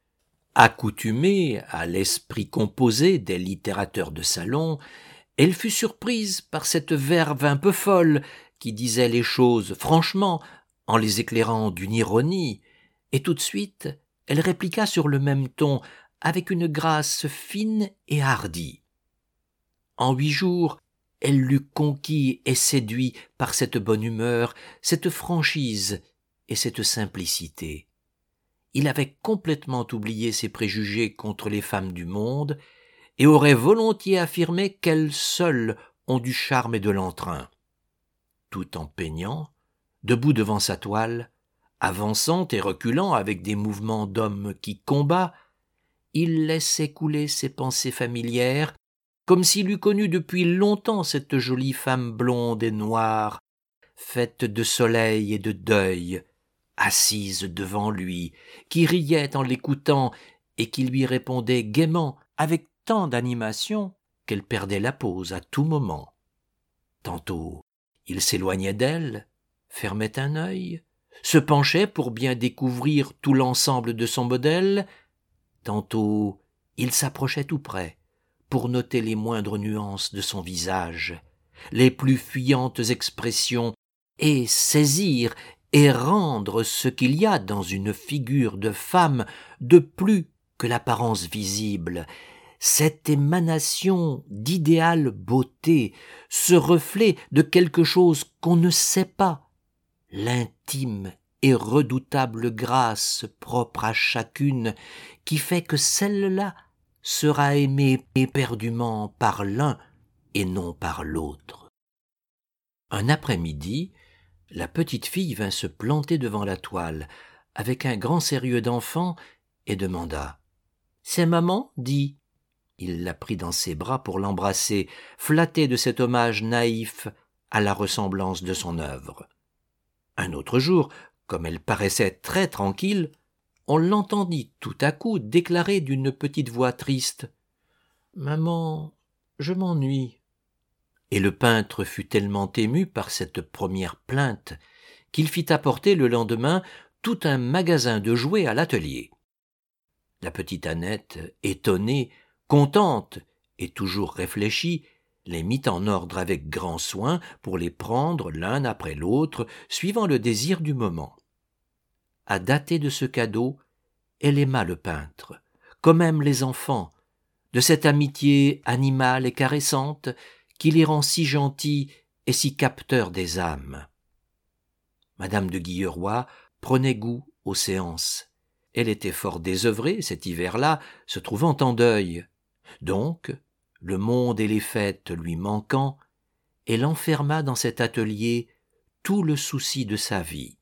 Accoutumée à l'esprit composé des littérateurs de salon, elle fut surprise par cette verve un peu folle qui disait les choses franchement en les éclairant d'une ironie, et tout de suite elle répliqua sur le même ton avec une grâce fine et hardie. En huit jours, elle l'eut conquis et séduit par cette bonne humeur, cette franchise et cette simplicité. Il avait complètement oublié ses préjugés contre les femmes du monde, et aurait volontiers affirmé qu'elles seules ont du charme et de l'entrain. Tout en peignant, debout devant sa toile, avançant et reculant avec des mouvements d'homme qui combat, il laissait couler ses pensées familières, comme s'il eût connu depuis longtemps cette jolie femme blonde et noire, faite de soleil et de deuil, assise devant lui, qui riait en l'écoutant et qui lui répondait gaiement, avec tant d'animation qu'elle perdait la pose à tout moment. Tantôt, il s'éloignait d'elle, fermait un œil, se penchait pour bien découvrir tout l'ensemble de son modèle, tantôt il s'approchait tout près pour noter les moindres nuances de son visage, les plus fuyantes expressions, et saisir et rendre ce qu'il y a dans une figure de femme de plus que l'apparence visible, cette émanation d'idéale beauté, ce reflet de quelque chose qu'on ne sait pas, l'intime et redoutable grâce propre à chacune qui fait que celle-là sera aimée éperdument par l'un et non par l'autre. Un après-midi, la petite fille vint se planter devant la toile avec un grand sérieux d'enfant et demanda « C'est maman, dis ?» Il la prit dans ses bras pour l'embrasser, flatté de cet hommage naïf à la ressemblance de son œuvre. Un autre jour, comme elle paraissait très tranquille, on l'entendit tout à coup déclarer d'une petite voix triste « Maman, je m'ennuie. » Et le peintre fut tellement ému par cette première plainte qu'il fit apporter le lendemain tout un magasin de jouets à l'atelier. La petite Annette, étonnée, contente et toujours réfléchie, les mit en ordre avec grand soin pour les prendre l'un après l'autre, suivant le désir du moment. À dater de ce cadeau, elle aima le peintre, comme aiment les enfants, de cette amitié animale et caressante qui les rend si gentils et si capteurs des âmes. Madame de Guilleroy prenait goût aux séances. Elle était fort désœuvrée cet hiver-là, se trouvant en deuil. Donc, le monde et les fêtes lui manquant, elle enferma dans cet atelier tout le souci de sa vie.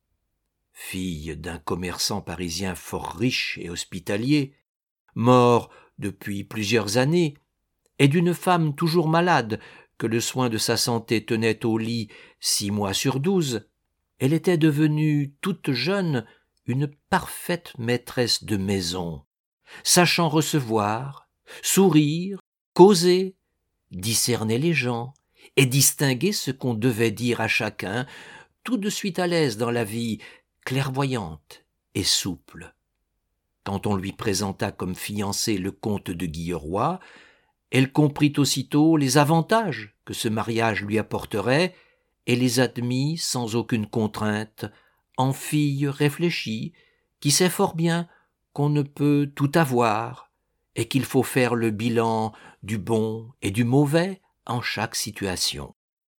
Fille d'un commerçant parisien fort riche et hospitalier, mort depuis plusieurs années, et d'une femme toujours malade que le soin de sa santé tenait au lit six mois sur douze, elle était devenue toute jeune une parfaite maîtresse de maison, sachant recevoir, sourire, causer, discerner les gens et distinguer ce qu'on devait dire à chacun, tout de suite à l'aise dans la vie, clairvoyante et souple. Quand on lui présenta comme fiancé le comte de Guilleroy, elle comprit aussitôt les avantages que ce mariage lui apporterait et les admit sans aucune contrainte, en fille réfléchie, qui sait fort bien qu'on ne peut tout avoir et qu'il faut faire le bilan du bon et du mauvais en chaque situation.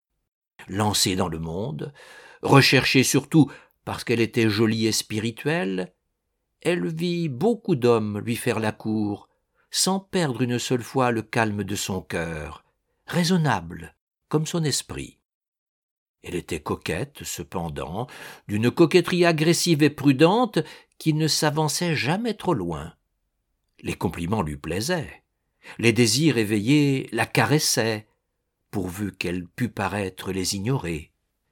Lancée dans le monde, recherchée surtout parce qu'elle était jolie et spirituelle, elle vit beaucoup d'hommes lui faire la cour, sans perdre une seule fois le calme de son cœur, raisonnable comme son esprit. Elle était coquette, cependant, d'une coquetterie agressive et prudente qui ne s'avançait jamais trop loin. Les compliments lui plaisaient, les désirs éveillés la caressaient, pourvu qu'elle pût paraître les ignorer.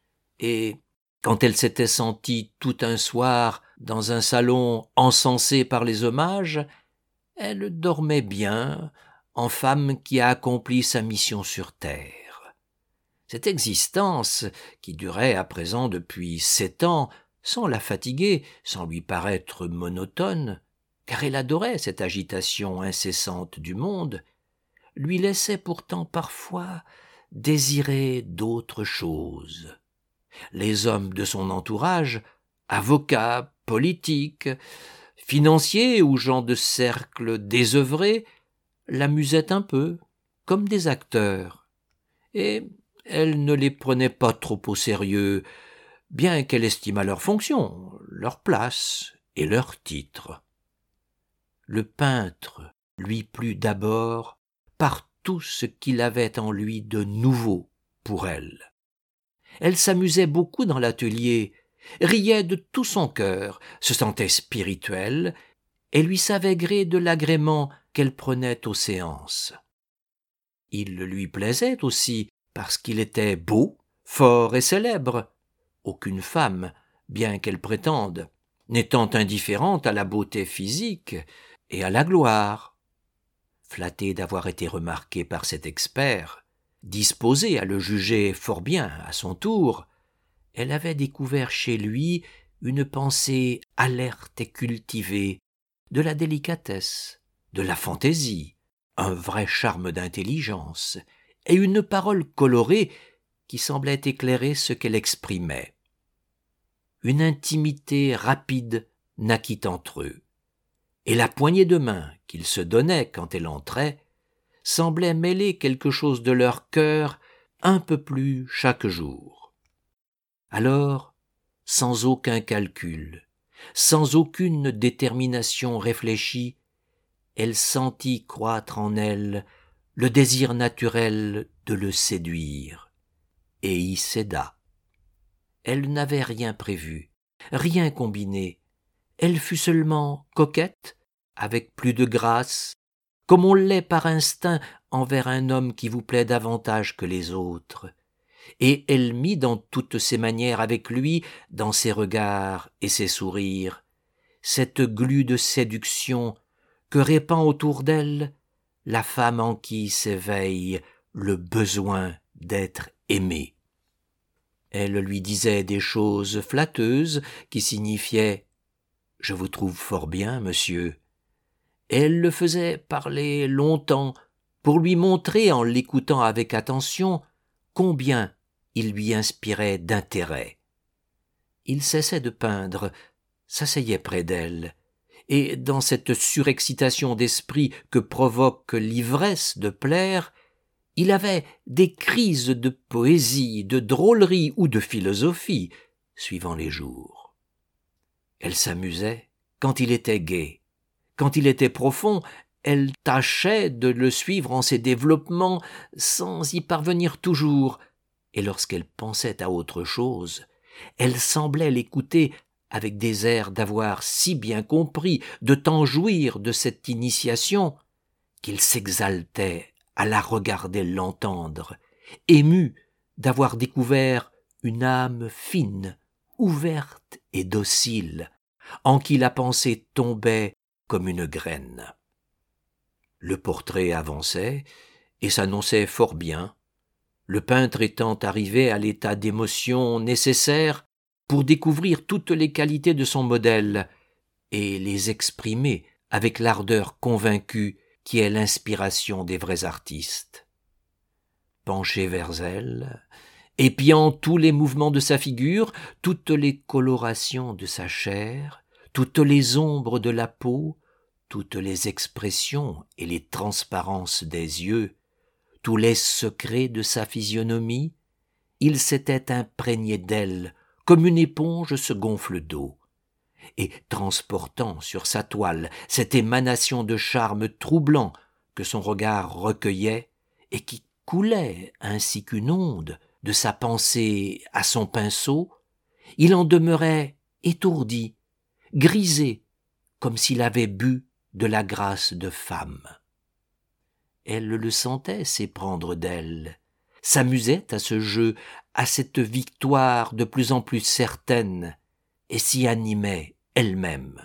Et quand elle s'était sentie tout un soir dans un salon encensé par les hommages, elle dormait bien, en femme qui a accompli sa mission sur terre. Cette existence, qui durait à présent depuis sept ans, sans la fatiguer, sans lui paraître monotone, car elle adorait cette agitation incessante du monde, lui laissait pourtant parfois désirer d'autres choses. Les hommes de son entourage, avocats, politiques, financiers ou gens de cercle désœuvrés, l'amusaient un peu, comme des acteurs, et elle ne les prenait pas trop au sérieux, bien qu'elle estimât leur fonction, leur place et leur titre. Le peintre lui plut d'abord par tout ce qu'il avait en lui de nouveau pour elle. Elle s'amusait beaucoup dans l'atelier, riait de tout son cœur, se sentait spirituelle et lui savait gré de l'agrément qu'elle prenait aux séances. Il lui plaisait aussi parce qu'il était beau, fort et célèbre. Aucune femme, bien qu'elle prétende, n'étant indifférente à la beauté physique et à la gloire. Flattée d'avoir été remarquée par cet expert, disposée à le juger fort bien à son tour, elle avait découvert chez lui une pensée alerte et cultivée, de la délicatesse, de la fantaisie, un vrai charme d'intelligence et une parole colorée qui semblait éclairer ce qu'elle exprimait. Une intimité rapide naquit entre eux, et la poignée de main qu'ils se donnaient quand elle entrait semblait mêler quelque chose de leur cœur un peu plus chaque jour. Alors, sans aucun calcul, sans aucune détermination réfléchie, elle sentit croître en elle le désir naturel de le séduire, et y céda. Elle n'avait rien prévu, rien combiné, elle fut seulement coquette, avec plus de grâce, comme on l'est par instinct envers un homme qui vous plaît davantage que les autres, et elle mit dans toutes ses manières avec lui, dans ses regards et ses sourires, cette glu de séduction que répand autour d'elle la femme en qui s'éveille le besoin d'être aimée. Elle lui disait des choses flatteuses qui signifiaient « Je vous trouve fort bien, monsieur ». Elle le faisait parler longtemps pour lui montrer, en l'écoutant avec attention, combien il lui inspirait d'intérêt. Il cessait de peindre, s'asseyait près d'elle, et dans cette surexcitation d'esprit que provoque l'ivresse de plaire, il avait des crises de poésie, de drôlerie ou de philosophie, suivant les jours. Elle s'amusait quand il était gai. Quand il était profond, elle tâchait de le suivre en ses développements sans y parvenir toujours, et lorsqu'elle pensait à autre chose, elle semblait l'écouter avec des airs d'avoir si bien compris, de tant jouir de cette initiation, qu'il s'exaltait à la regarder l'entendre, ému d'avoir découvert une âme fine, ouverte et docile, en qui la pensée tombait comme une graine. Le portrait avançait et s'annonçait fort bien, le peintre étant arrivé à l'état d'émotion nécessaire pour découvrir toutes les qualités de son modèle et les exprimer avec l'ardeur convaincue qui est l'inspiration des vrais artistes. Penché vers elle, épiant tous les mouvements de sa figure, toutes les colorations de sa chair, toutes les ombres de la peau, toutes les expressions et les transparences des yeux, tous les secrets de sa physionomie, il s'était imprégné d'elle comme une éponge se gonfle d'eau, et transportant sur sa toile cette émanation de charme troublant que son regard recueillait et qui coulait ainsi qu'une onde de sa pensée à son pinceau, il en demeurait étourdi, grisé, comme s'il avait bu de la grâce de femme. Elle le sentait s'éprendre d'elle, s'amusait à ce jeu, à cette victoire de plus en plus certaine, et s'y animait elle-même.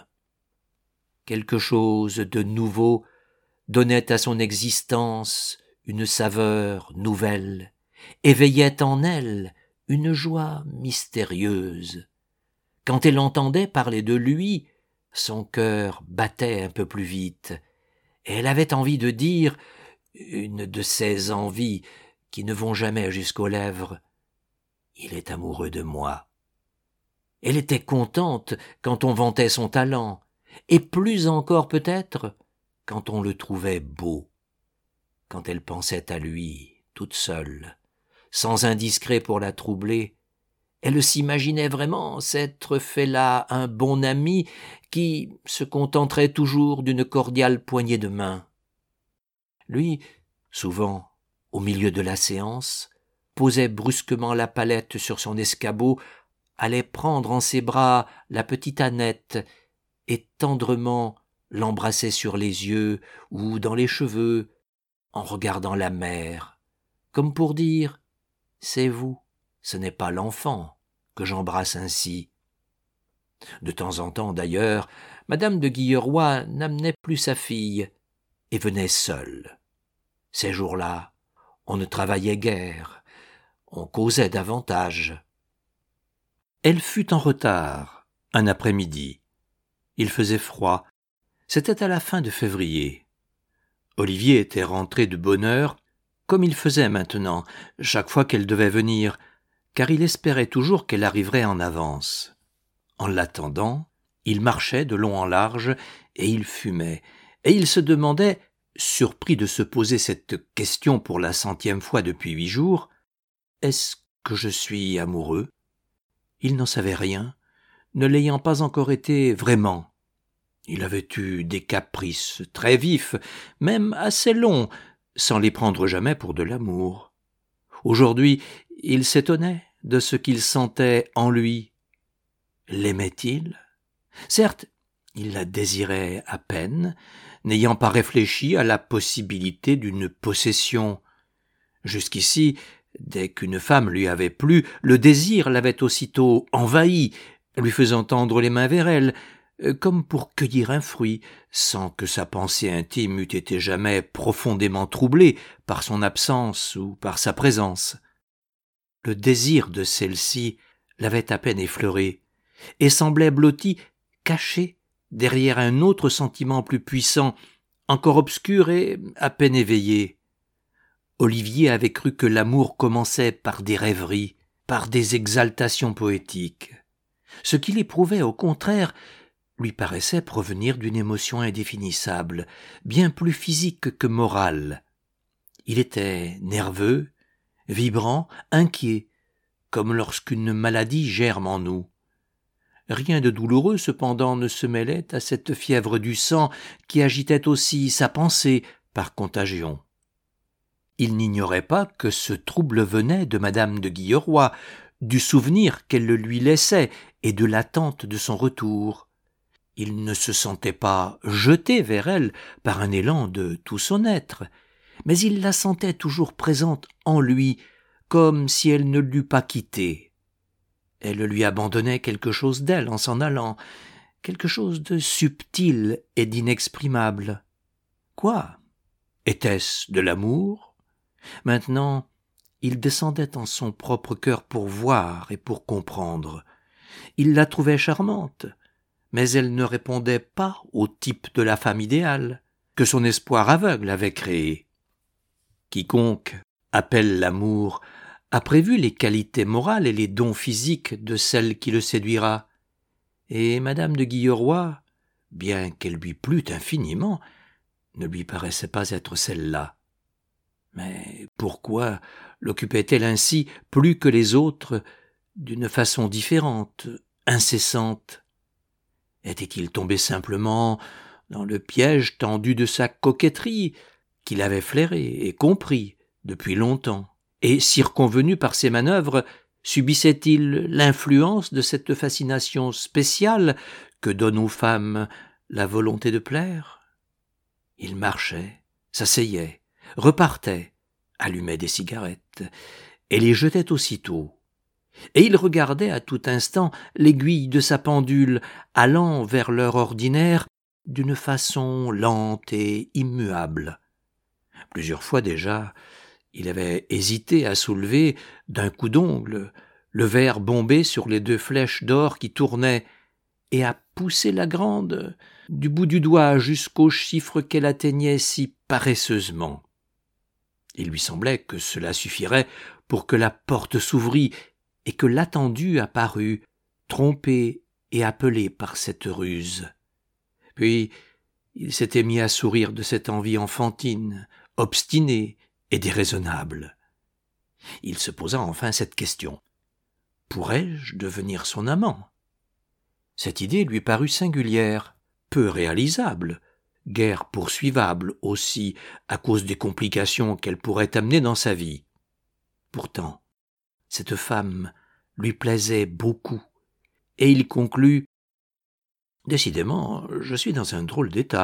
Quelque chose de nouveau donnait à son existence une saveur nouvelle, éveillait en elle une joie mystérieuse. Quand elle entendait parler de lui, son cœur battait un peu plus vite, et elle avait envie de dire, une de ces envies qui ne vont jamais jusqu'aux lèvres, « Il est amoureux de moi ». Elle était contente quand on vantait son talent, et plus encore peut-être quand on le trouvait beau. Quand elle pensait à lui, toute seule, sans indiscret pour la troubler, elle s'imaginait vraiment s'être fait là un bon ami qui se contenterait toujours d'une cordiale poignée de main. Lui, souvent, au milieu de la séance, posait brusquement la palette sur son escabeau, allait prendre en ses bras la petite Annette et tendrement l'embrassait sur les yeux ou dans les cheveux, en regardant la mère, comme pour dire « C'est vous, ce n'est pas l'enfant que j'embrasse ainsi ». De temps en temps, d'ailleurs, madame de Guilleroy n'amenait plus sa fille et venait seule. Ces jours-là, on ne travaillait guère, on causait davantage. Elle fut en retard, un après-midi. Il faisait froid. C'était à la fin de février. Olivier était rentré de bonne heure, comme il faisait maintenant, chaque fois qu'elle devait venir, car il espérait toujours qu'elle arriverait en avance. En l'attendant, il marchait de long en large, et il fumait, et il se demandait, surpris de se poser cette question pour la centième fois depuis huit jours, « Est-ce que je suis amoureux ?» Il n'en savait rien, ne l'ayant pas encore été vraiment. Il avait eu des caprices très vifs, même assez longs, sans les prendre jamais pour de l'amour. Aujourd'hui, il s'étonnait de ce qu'il sentait en lui. L'aimait-il ? Certes, il la désirait à peine, n'ayant pas réfléchi à la possibilité d'une possession. Jusqu'ici, dès qu'une femme lui avait plu, le désir l'avait aussitôt envahi, lui faisant tendre les mains vers elle, comme pour cueillir un fruit, sans que sa pensée intime eût été jamais profondément troublée par son absence ou par sa présence. Le désir de celle-ci l'avait à peine effleuré, et semblait blotti, caché, derrière un autre sentiment plus puissant, encore obscur et à peine éveillé. Olivier avait cru que l'amour commençait par des rêveries, par des exaltations poétiques. Ce qu'il éprouvait, au contraire, lui paraissait provenir d'une émotion indéfinissable, bien plus physique que morale. Il était nerveux, vibrant, inquiet, comme lorsqu'une maladie germe en nous. Rien de douloureux, cependant, ne se mêlait à cette fièvre du sang qui agitait aussi sa pensée par contagion. Il n'ignorait pas que ce trouble venait de madame de Guilleroy, du souvenir qu'elle le lui laissait et de l'attente de son retour. Il ne se sentait pas jeté vers elle par un élan de tout son être, mais il la sentait toujours présente en lui, comme si elle ne l'eût pas quitté. Elle lui abandonnait quelque chose d'elle en s'en allant, quelque chose de subtil et d'inexprimable. Quoi ? Était-ce de l'amour ? Maintenant, il descendait en son propre cœur pour voir et pour comprendre. Il la trouvait charmante, mais elle ne répondait pas au type de la femme idéale que son espoir aveugle avait créé. Quiconque appelle l'amour a prévu les qualités morales et les dons physiques de celle qui le séduira, et madame de Guilleroy, bien qu'elle lui plût infiniment, ne lui paraissait pas être celle-là. Mais pourquoi l'occupait-elle ainsi plus que les autres, d'une façon différente, incessante ? Était-il tombé simplement dans le piège tendu de sa coquetterie, qu'il avait flairé et compris depuis longtemps, et circonvenu par ses manœuvres, subissait-il l'influence de cette fascination spéciale que donne aux femmes la volonté de plaire ? Il marchait, s'asseyait, repartait, allumait des cigarettes, et les jetait aussitôt. Et il regardait à tout instant l'aiguille de sa pendule allant vers l'heure ordinaire d'une façon lente et immuable. Plusieurs fois déjà, il avait hésité à soulever d'un coup d'ongle le verre bombé sur les deux flèches d'or qui tournaient et à pousser la grande du bout du doigt jusqu'au chiffre qu'elle atteignait si paresseusement. Il lui semblait que cela suffirait pour que la porte s'ouvrît et que l'attendu apparut, trompé et appelé par cette ruse. Puis il s'était mis à sourire de cette envie enfantine, obstinée et déraisonnable. Il se posa enfin cette question. Pourrais-je devenir son amant ? Cette idée lui parut singulière, peu réalisable, guère poursuivable aussi à cause des complications qu'elle pourrait amener dans sa vie. Pourtant, cette femme lui plaisait beaucoup, et il conclut « Décidément, je suis dans un drôle d'état. »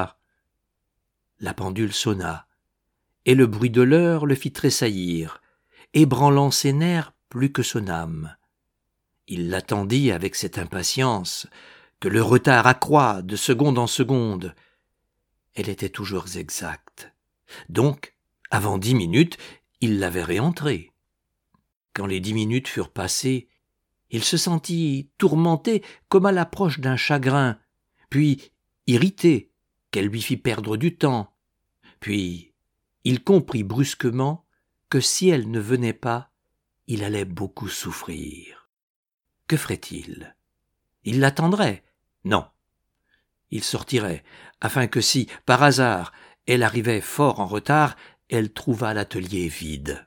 La pendule sonna, et le bruit de l'heure le fit tressaillir, ébranlant ses nerfs plus que son âme. Il l'attendit avec cette impatience que le retard accroît de seconde en seconde. Elle était toujours exacte. Donc, avant dix minutes, il l'avait réentrée. Quand les dix minutes furent passées, il se sentit tourmenté comme à l'approche d'un chagrin, puis irrité qu'elle lui fit perdre du temps. Puis, il comprit brusquement que si elle ne venait pas, il allait beaucoup souffrir. Que ferait-il? Il l'attendrait? Non. Il sortirait, afin que si, par hasard, elle arrivait fort en retard, elle trouvât l'atelier vide.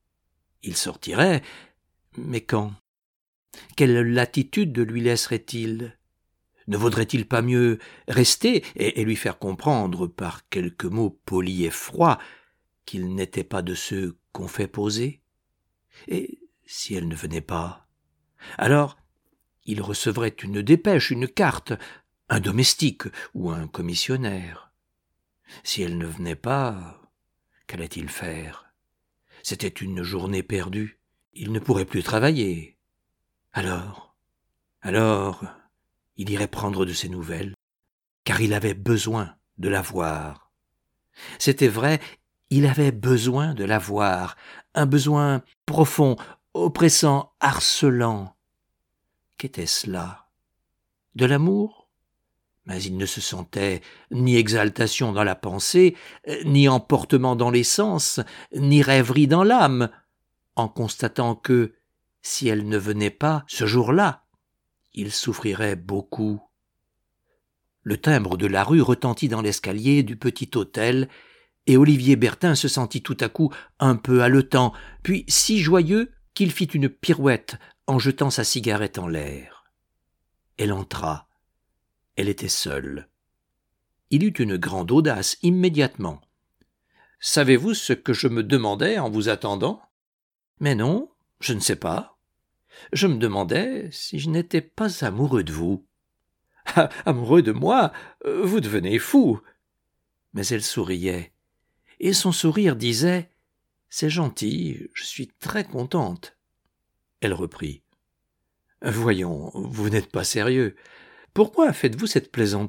Il sortirait, mais quand? Quelle latitude lui laisserait-il? Ne vaudrait-il pas mieux rester et, et lui faire comprendre par quelques mots polis et froids qu'il n'était pas de ceux qu'on fait poser? Et si elle ne venait pas? Alors, il recevrait une dépêche, une carte, un domestique ou un commissionnaire. Si elle ne venait pas, qu'allait-il faire? C'était une journée perdue. Il ne pourrait plus travailler. Alors, alors, il irait prendre de ses nouvelles, car il avait besoin de la voir. C'était vrai, il avait besoin de la voir, un besoin profond, oppressant, harcelant. Qu'était-ce là? De l'amour? Mais il ne se sentait ni exaltation dans la pensée, ni emportement dans les sens, ni rêverie dans l'âme, en constatant que, si elle ne venait pas ce jour-là, il souffrirait beaucoup. Le timbre de la rue retentit dans l'escalier du petit hôtel, et Olivier Bertin se sentit tout à coup un peu haletant, puis si joyeux qu'il fit une pirouette en jetant sa cigarette en l'air. Elle entra. Elle était seule. Il eut une grande audace immédiatement. « Savez-vous ce que je me demandais en vous attendant ? » ?»« Mais non, je ne sais pas. Je me demandais si je n'étais pas amoureux de vous. »« Ah, amoureux de moi ? Vous devenez fou !» Mais elle souriait, et son sourire disait « C'est gentil, je suis très contente. » Elle reprit. « Voyons, vous n'êtes pas sérieux. Pourquoi faites-vous cette plaisanterie ?»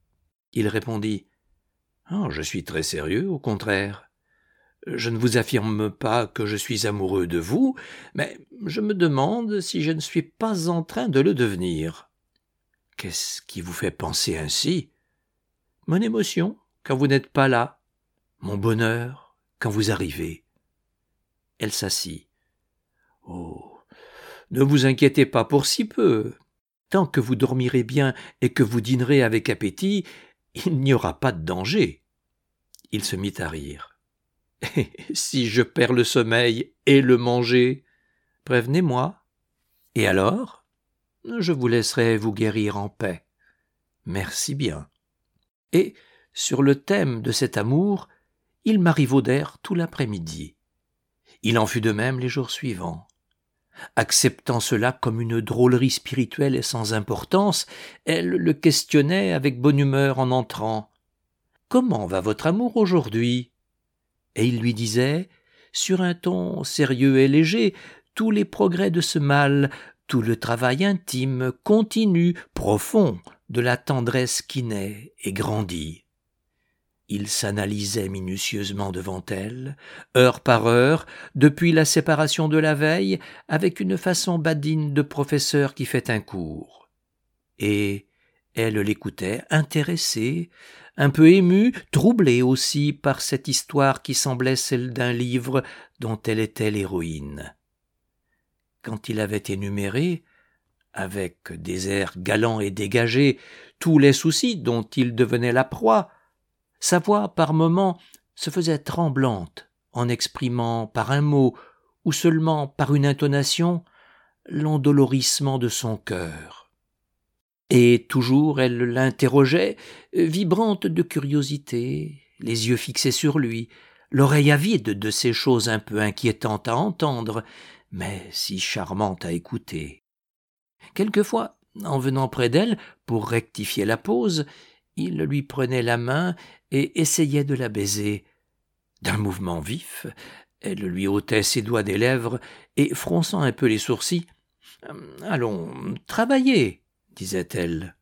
Il répondit « Oh, je suis très sérieux, au contraire. Je ne vous affirme pas que je suis amoureux de vous, mais je me demande si je ne suis pas en train de le devenir. » « Qu'est-ce qui vous fait penser ainsi ? » ?»« Mon émotion, quand vous n'êtes pas là. Mon bonheur, quand vous arrivez. » Elle s'assit. « Oh, ne vous inquiétez pas pour si peu. Tant que vous dormirez bien et que vous dînerez avec appétit, il n'y aura pas de danger. » Il se mit à rire. « Et si je perds le sommeil et le manger, prévenez-moi. Et alors ? Je vous laisserai vous guérir en paix. Merci bien. » Et, sur le thème de cet amour, ils marivaudèrent tout l'après-midi. Il en fut de même les jours suivants. Acceptant cela comme une drôlerie spirituelle et sans importance, elle le questionnait avec bonne humeur en entrant. « Comment va votre amour aujourd'hui ?» Et il lui disait, sur un ton sérieux et léger, tous les progrès de ce mal, tout le travail intime, continu, profond, de la tendresse qui naît et grandit. Il s'analysait minutieusement devant elle, heure par heure, depuis la séparation de la veille, avec une façon badine de professeur qui fait un cours. Et elle l'écoutait, intéressée, un peu émue, troublée aussi par cette histoire qui semblait celle d'un livre dont elle était l'héroïne. Quand il avait énuméré, avec des airs galants et dégagés, tous les soucis dont il devenait la proie, sa voix, par moments, se faisait tremblante en exprimant par un mot ou seulement par une intonation l'endolorissement de son cœur. Et toujours elle l'interrogeait, vibrante de curiosité, les yeux fixés sur lui, l'oreille avide de ces choses un peu inquiétantes à entendre, mais si charmantes à écouter. Quelquefois, en venant près d'elle, pour rectifier la pose, il lui prenait la main et essayait de la baiser. D'un mouvement vif, elle lui ôtait ses doigts des lèvres et, fronçant un peu les sourcils, « Allons, travaillez !» disait-elle.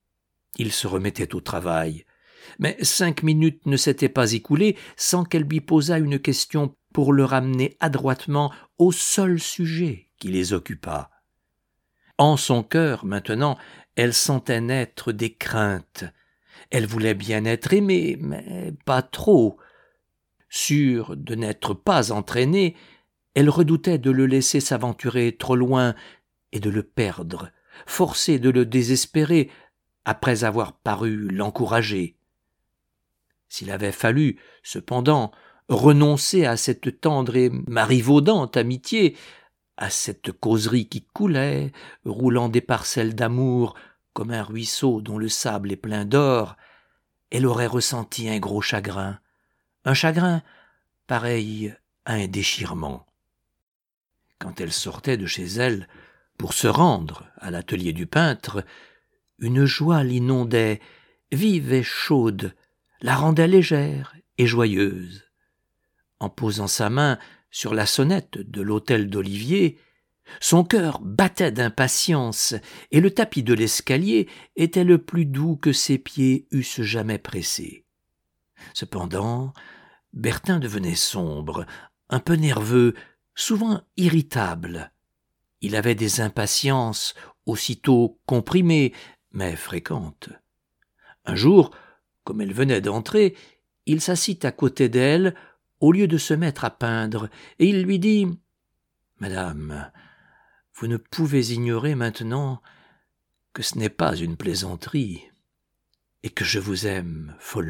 Il se remettait au travail, mais cinq minutes ne s'étaient pas écoulées sans qu'elle lui posât une question pour le ramener adroitement au seul sujet qui les occupât. En son cœur, maintenant, elle sentait naître des craintes. Elle voulait bien être aimée, mais pas trop. Sûre de n'être pas entraînée, elle redoutait de le laisser s'aventurer trop loin et de le perdre, forcée de le désespérer après avoir paru l'encourager. S'il avait fallu, cependant, renoncer à cette tendre et marivaudante amitié, à cette causerie qui coulait, roulant des parcelles d'amour comme un ruisseau dont le sable est plein d'or, elle aurait ressenti un gros chagrin, un chagrin pareil à un déchirement. Quand elle sortait de chez elle pour se rendre à l'atelier du peintre, une joie l'inondait, vive et chaude, la rendait légère et joyeuse. En posant sa main sur la sonnette de l'hôtel d'Olivier, son cœur battait d'impatience et le tapis de l'escalier était le plus doux que ses pieds eussent jamais pressé. Cependant, Bertin devenait sombre, un peu nerveux, souvent irritable. Il avait des impatiences aussitôt comprimées, mais fréquentes. Un jour, comme elle venait d'entrer, il s'assit à côté d'elle au lieu de se mettre à peindre, et il lui dit « Madame, vous ne pouvez ignorer maintenant que ce n'est pas une plaisanterie et que je vous aime follement. »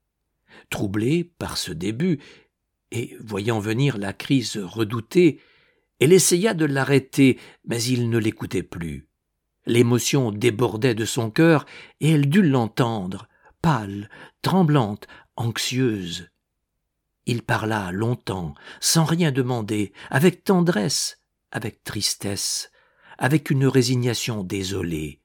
Troublée par ce début, et voyant venir la crise redoutée, elle essaya de l'arrêter, mais il ne l'écoutait plus. L'émotion débordait de son cœur, et elle dut l'entendre, pâle, tremblante, anxieuse. Il parla longtemps, sans rien demander, avec tendresse, avec tristesse, avec une résignation désolée.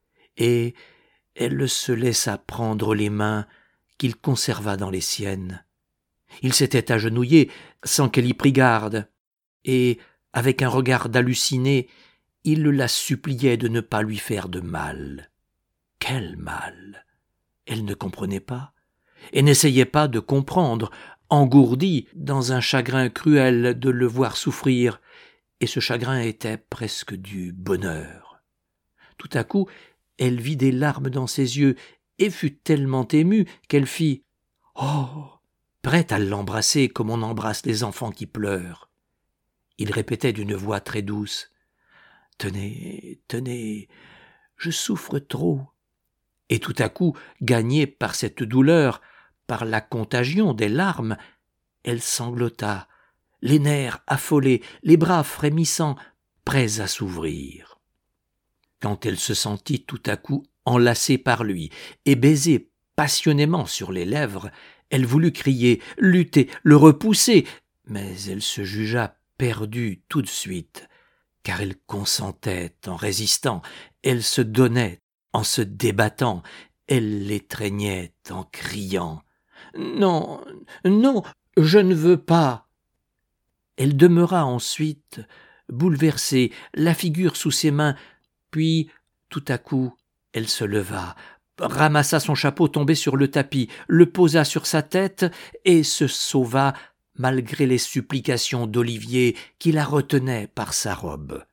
Et elle se laissa prendre les mains qu'il conserva dans les siennes. Il s'était agenouillé sans qu'elle y prît garde, et, avec un regard halluciné, il la suppliait de ne pas lui faire de mal. Quel mal? Elle ne comprenait pas, et n'essayait pas de comprendre, engourdie dans un chagrin cruel de le voir souffrir, et ce chagrin était presque du bonheur. Tout à coup, elle vit des larmes dans ses yeux, et fut tellement émue qu'elle fit « Oh !» prête à l'embrasser comme on embrasse les enfants qui pleurent. Il répétait d'une voix très douce « Tenez, tenez, je souffre trop. » Et tout à coup, gagnée par cette douleur, par la contagion des larmes, elle sanglota, les nerfs affolés, les bras frémissants, prêts à s'ouvrir. Quand elle se sentit tout à coup enlacée par lui et baisée passionnément sur les lèvres, elle voulut crier, lutter, le repousser, mais elle se jugea perdue tout de suite, car elle consentait en résistant, elle se donnait en se débattant, elle l'étreignait en criant « Non, non, je ne veux pas !» Elle demeura ensuite bouleversée, la figure sous ses mains, puis, tout à coup, elle se leva, ramassa son chapeau tombé sur le tapis, le posa sur sa tête et se sauva malgré les supplications d'Olivier qui la retenait par sa robe.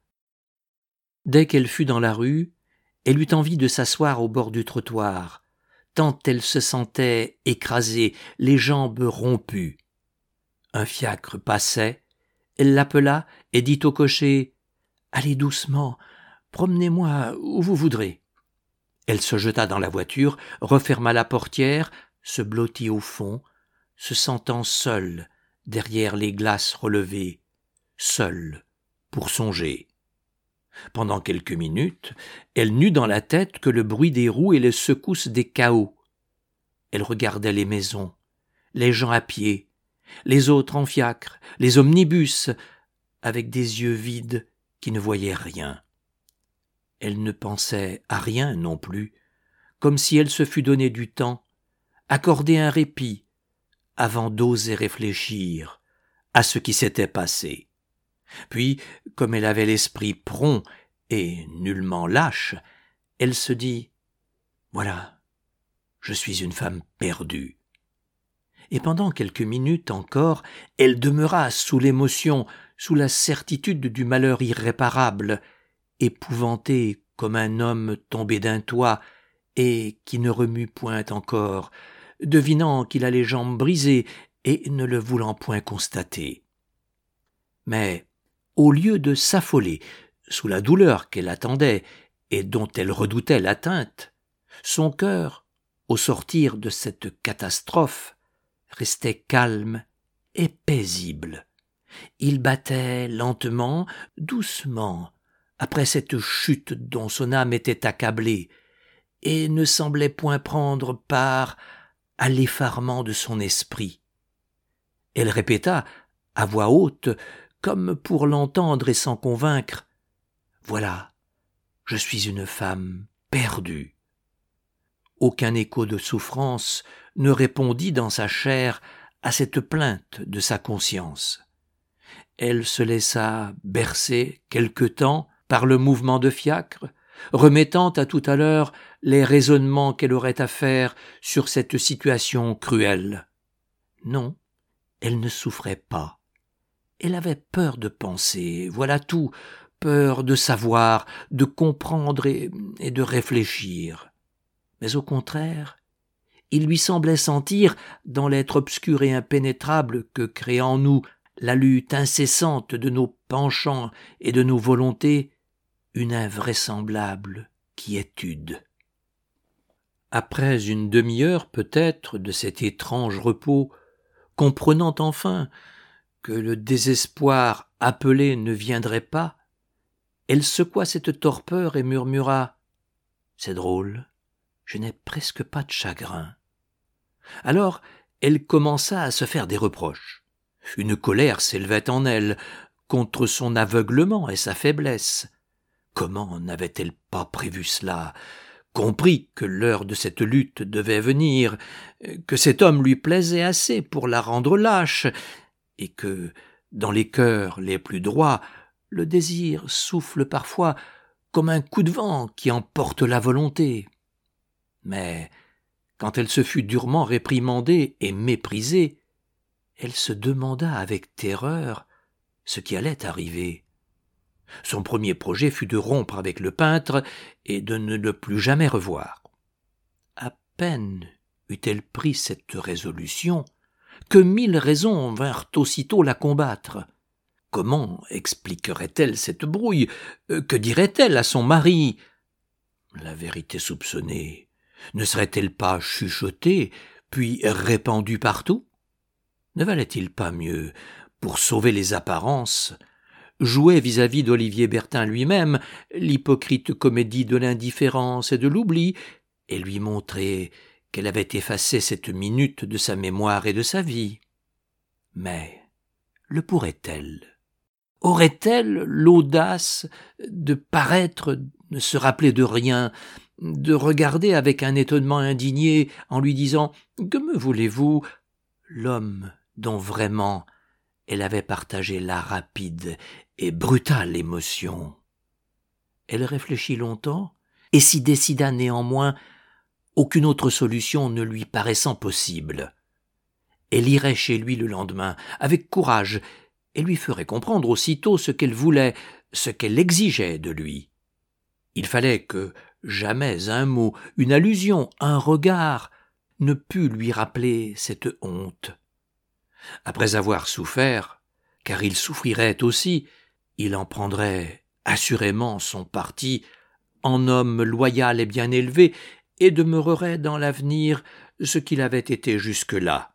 Dès qu'elle fut dans la rue, elle eut envie de s'asseoir au bord du trottoir, tant elle se sentait écrasée, les jambes rompues. Un fiacre passait, elle l'appela et dit au cocher « Allez doucement, promenez-moi où vous voudrez. » Elle se jeta dans la voiture, referma la portière, se blottit au fond, se sentant seule derrière les glaces relevées, seule pour songer. Pendant quelques minutes, elle n'eut dans la tête que le bruit des roues et les secousses des cahots. Elle regardait les maisons, les gens à pied, les autres en fiacre, les omnibus, avec des yeux vides qui ne voyaient rien. Elle ne pensait à rien non plus, comme si elle se fût donné du temps, accordé un répit, avant d'oser réfléchir à ce qui s'était passé. Puis, comme elle avait l'esprit prompt et nullement lâche, elle se dit « Voilà, je suis une femme perdue. » Et pendant quelques minutes encore, elle demeura sous l'émotion, sous la certitude du malheur irréparable, épouvantée comme un homme tombé d'un toit et qui ne remue point encore, devinant qu'il a les jambes brisées et ne le voulant point constater. Mais, au lieu de s'affoler sous la douleur qu'elle attendait et dont elle redoutait l'atteinte, son cœur, au sortir de cette catastrophe, restait calme et paisible. Il battait lentement, doucement, après cette chute dont son âme était accablée, et ne semblait point prendre part à l'effarement de son esprit. Elle répéta, à voix haute, comme pour l'entendre et s'en convaincre, « Voilà, je suis une femme perdue. » Aucun écho de souffrance ne répondit dans sa chair à cette plainte de sa conscience. Elle se laissa bercer quelque temps par le mouvement de fiacre, remettant à tout à l'heure les raisonnements qu'elle aurait à faire sur cette situation cruelle. Non, elle ne souffrait pas. Elle avait peur de penser, voilà tout, peur de savoir, de comprendre et, et de réfléchir. Mais au contraire, il lui semblait sentir, dans l'être obscur et impénétrable que crée en nous la lutte incessante de nos penchants et de nos volontés, une invraisemblable quiétude. Après une demi-heure peut-être de cet étrange repos, comprenant enfin que le désespoir appelé ne viendrait pas, elle secoua cette torpeur et murmura « C'est drôle, je n'ai presque pas de chagrin. » Alors elle commença à se faire des reproches. Une colère s'élevait en elle contre son aveuglement et sa faiblesse. Comment n'avait-elle pas prévu cela, compris que l'heure de cette lutte devait venir, que cet homme lui plaisait assez pour la rendre lâche, et que, dans les cœurs les plus droits, le désir souffle parfois comme un coup de vent qui emporte la volonté. Mais, quand elle se fut durement réprimandée et méprisée, elle se demanda avec terreur ce qui allait arriver. Son premier projet fut de rompre avec le peintre et de ne le plus jamais revoir. À peine eut-elle pris cette résolution que mille raisons vinrent aussitôt la combattre. Comment expliquerait-elle cette brouille? Que dirait-elle à son mari? La vérité soupçonnée ne serait-elle pas chuchotée, puis répandue partout? Ne valait-il pas mieux, pour sauver les apparences, jouer vis-à-vis d'Olivier Bertin lui-même l'hypocrite comédie de l'indifférence et de l'oubli, et lui montrer qu'elle avait effacé cette minute de sa mémoire et de sa vie? Mais le pourrait-elle? Aurait-elle l'audace de paraître ne se rappeler de rien, de regarder avec un étonnement indigné en lui disant « Que me voulez-vous » l'homme dont vraiment elle avait partagé la rapide et brutale émotion? Elle réfléchit longtemps et s'y décida néanmoins, aucune autre solution ne lui paraissant possible. Elle irait chez lui le lendemain, avec courage, et lui ferait comprendre aussitôt ce qu'elle voulait, ce qu'elle exigeait de lui. Il fallait que jamais un mot, une allusion, un regard ne pût lui rappeler cette honte. Après avoir souffert, car il souffrirait aussi, il en prendrait assurément son parti en homme loyal et bien élevé, et demeurerait dans l'avenir ce qu'il avait été jusque-là.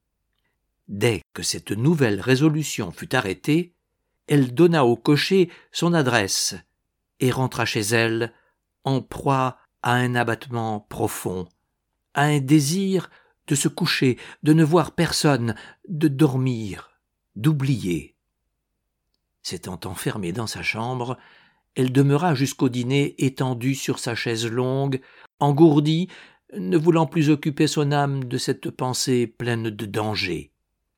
Dès que cette nouvelle résolution fut arrêtée, elle donna au cocher son adresse et rentra chez elle, en proie à un abattement profond, à un désir de se coucher, de ne voir personne, de dormir, d'oublier. S'étant enfermée dans sa chambre, elle demeura jusqu'au dîner étendue sur sa chaise longue, engourdie, ne voulant plus occuper son âme de cette pensée pleine de danger.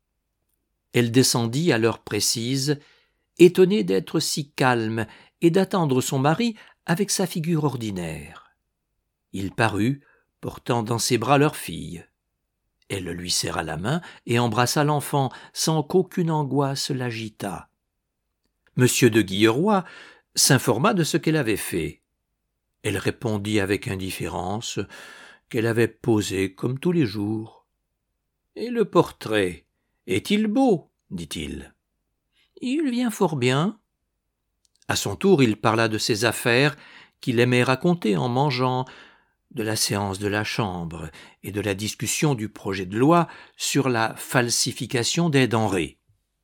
Elle descendit à l'heure précise, étonnée d'être si calme et d'attendre son mari avec sa figure ordinaire. Il parut, portant dans ses bras leur fille. Elle lui serra la main et embrassa l'enfant sans qu'aucune angoisse l'agitât. Monsieur de Guilleroy s'informa de ce qu'elle avait fait. Elle répondit avec indifférence qu'elle avait posé comme tous les jours. « Et le portrait, est-il beau ?» dit-il. « Il vient fort bien. » À son tour, il parla de ses affaires qu'il aimait raconter en mangeant, de la séance de la Chambre et de la discussion du projet de loi sur la falsification des denrées.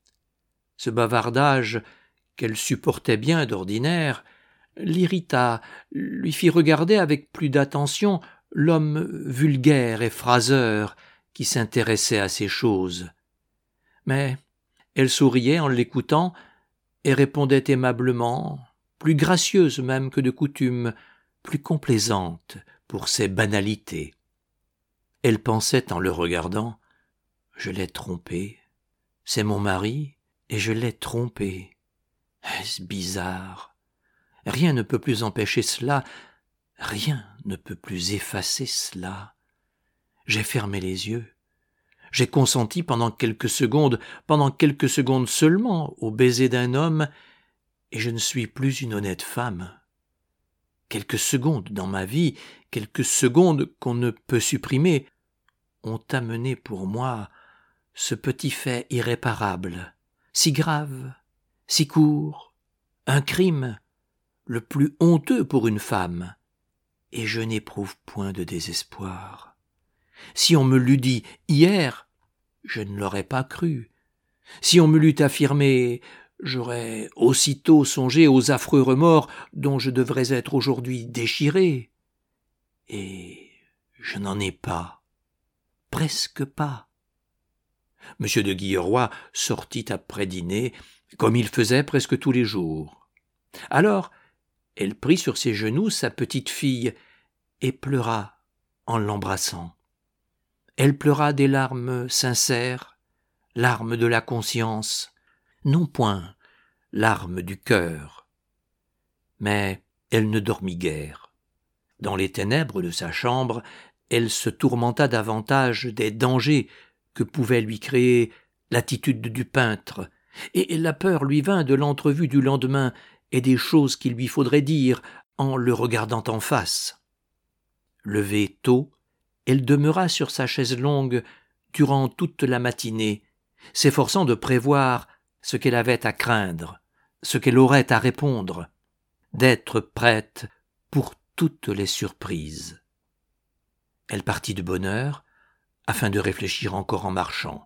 Ce bavardage, qu'elle supportait bien d'ordinaire, l'irrita, lui fit regarder avec plus d'attention l'homme vulgaire et phraseur qui s'intéressait à ces choses. Mais elle souriait en l'écoutant et répondait aimablement, plus gracieuse même que de coutume, plus complaisante pour ses banalités. Elle pensait en le regardant, « Je l'ai trompé, c'est mon mari, et je l'ai trompé. Est-ce bizarre? Rien ne peut plus empêcher cela, rien ne peut plus effacer cela. J'ai fermé les yeux. J'ai consenti pendant quelques secondes, pendant quelques secondes seulement, au baiser d'un homme, et je ne suis plus une honnête femme. Quelques secondes dans ma vie, quelques secondes qu'on ne peut supprimer, ont amené pour moi ce petit fait irréparable, si grave, si court, un crime, le plus honteux pour une femme, et je n'éprouve point de désespoir. Si on me l'eût dit hier, je ne l'aurais pas cru. Si on me l'eût affirmé, j'aurais aussitôt songé aux affreux remords dont je devrais être aujourd'hui déchiré. Et je n'en ai pas, presque pas. Monsieur de Guilleroy sortit après dîner, comme il faisait presque tous les jours. Alors, elle prit sur ses genoux sa petite fille et pleura en l'embrassant. Elle pleura des larmes sincères, larmes de la conscience, non point larmes du cœur. Mais elle ne dormit guère. Dans les ténèbres de sa chambre, elle se tourmenta davantage des dangers que pouvait lui créer l'attitude du peintre, et la peur lui vint de l'entrevue du lendemain et des choses qu'il lui faudrait dire en le regardant en face. Levée tôt, elle demeura sur sa chaise longue durant toute la matinée, s'efforçant de prévoir ce qu'elle avait à craindre, ce qu'elle aurait à répondre, d'être prête pour toutes les surprises. Elle partit de bonne heure, afin de réfléchir encore en marchant.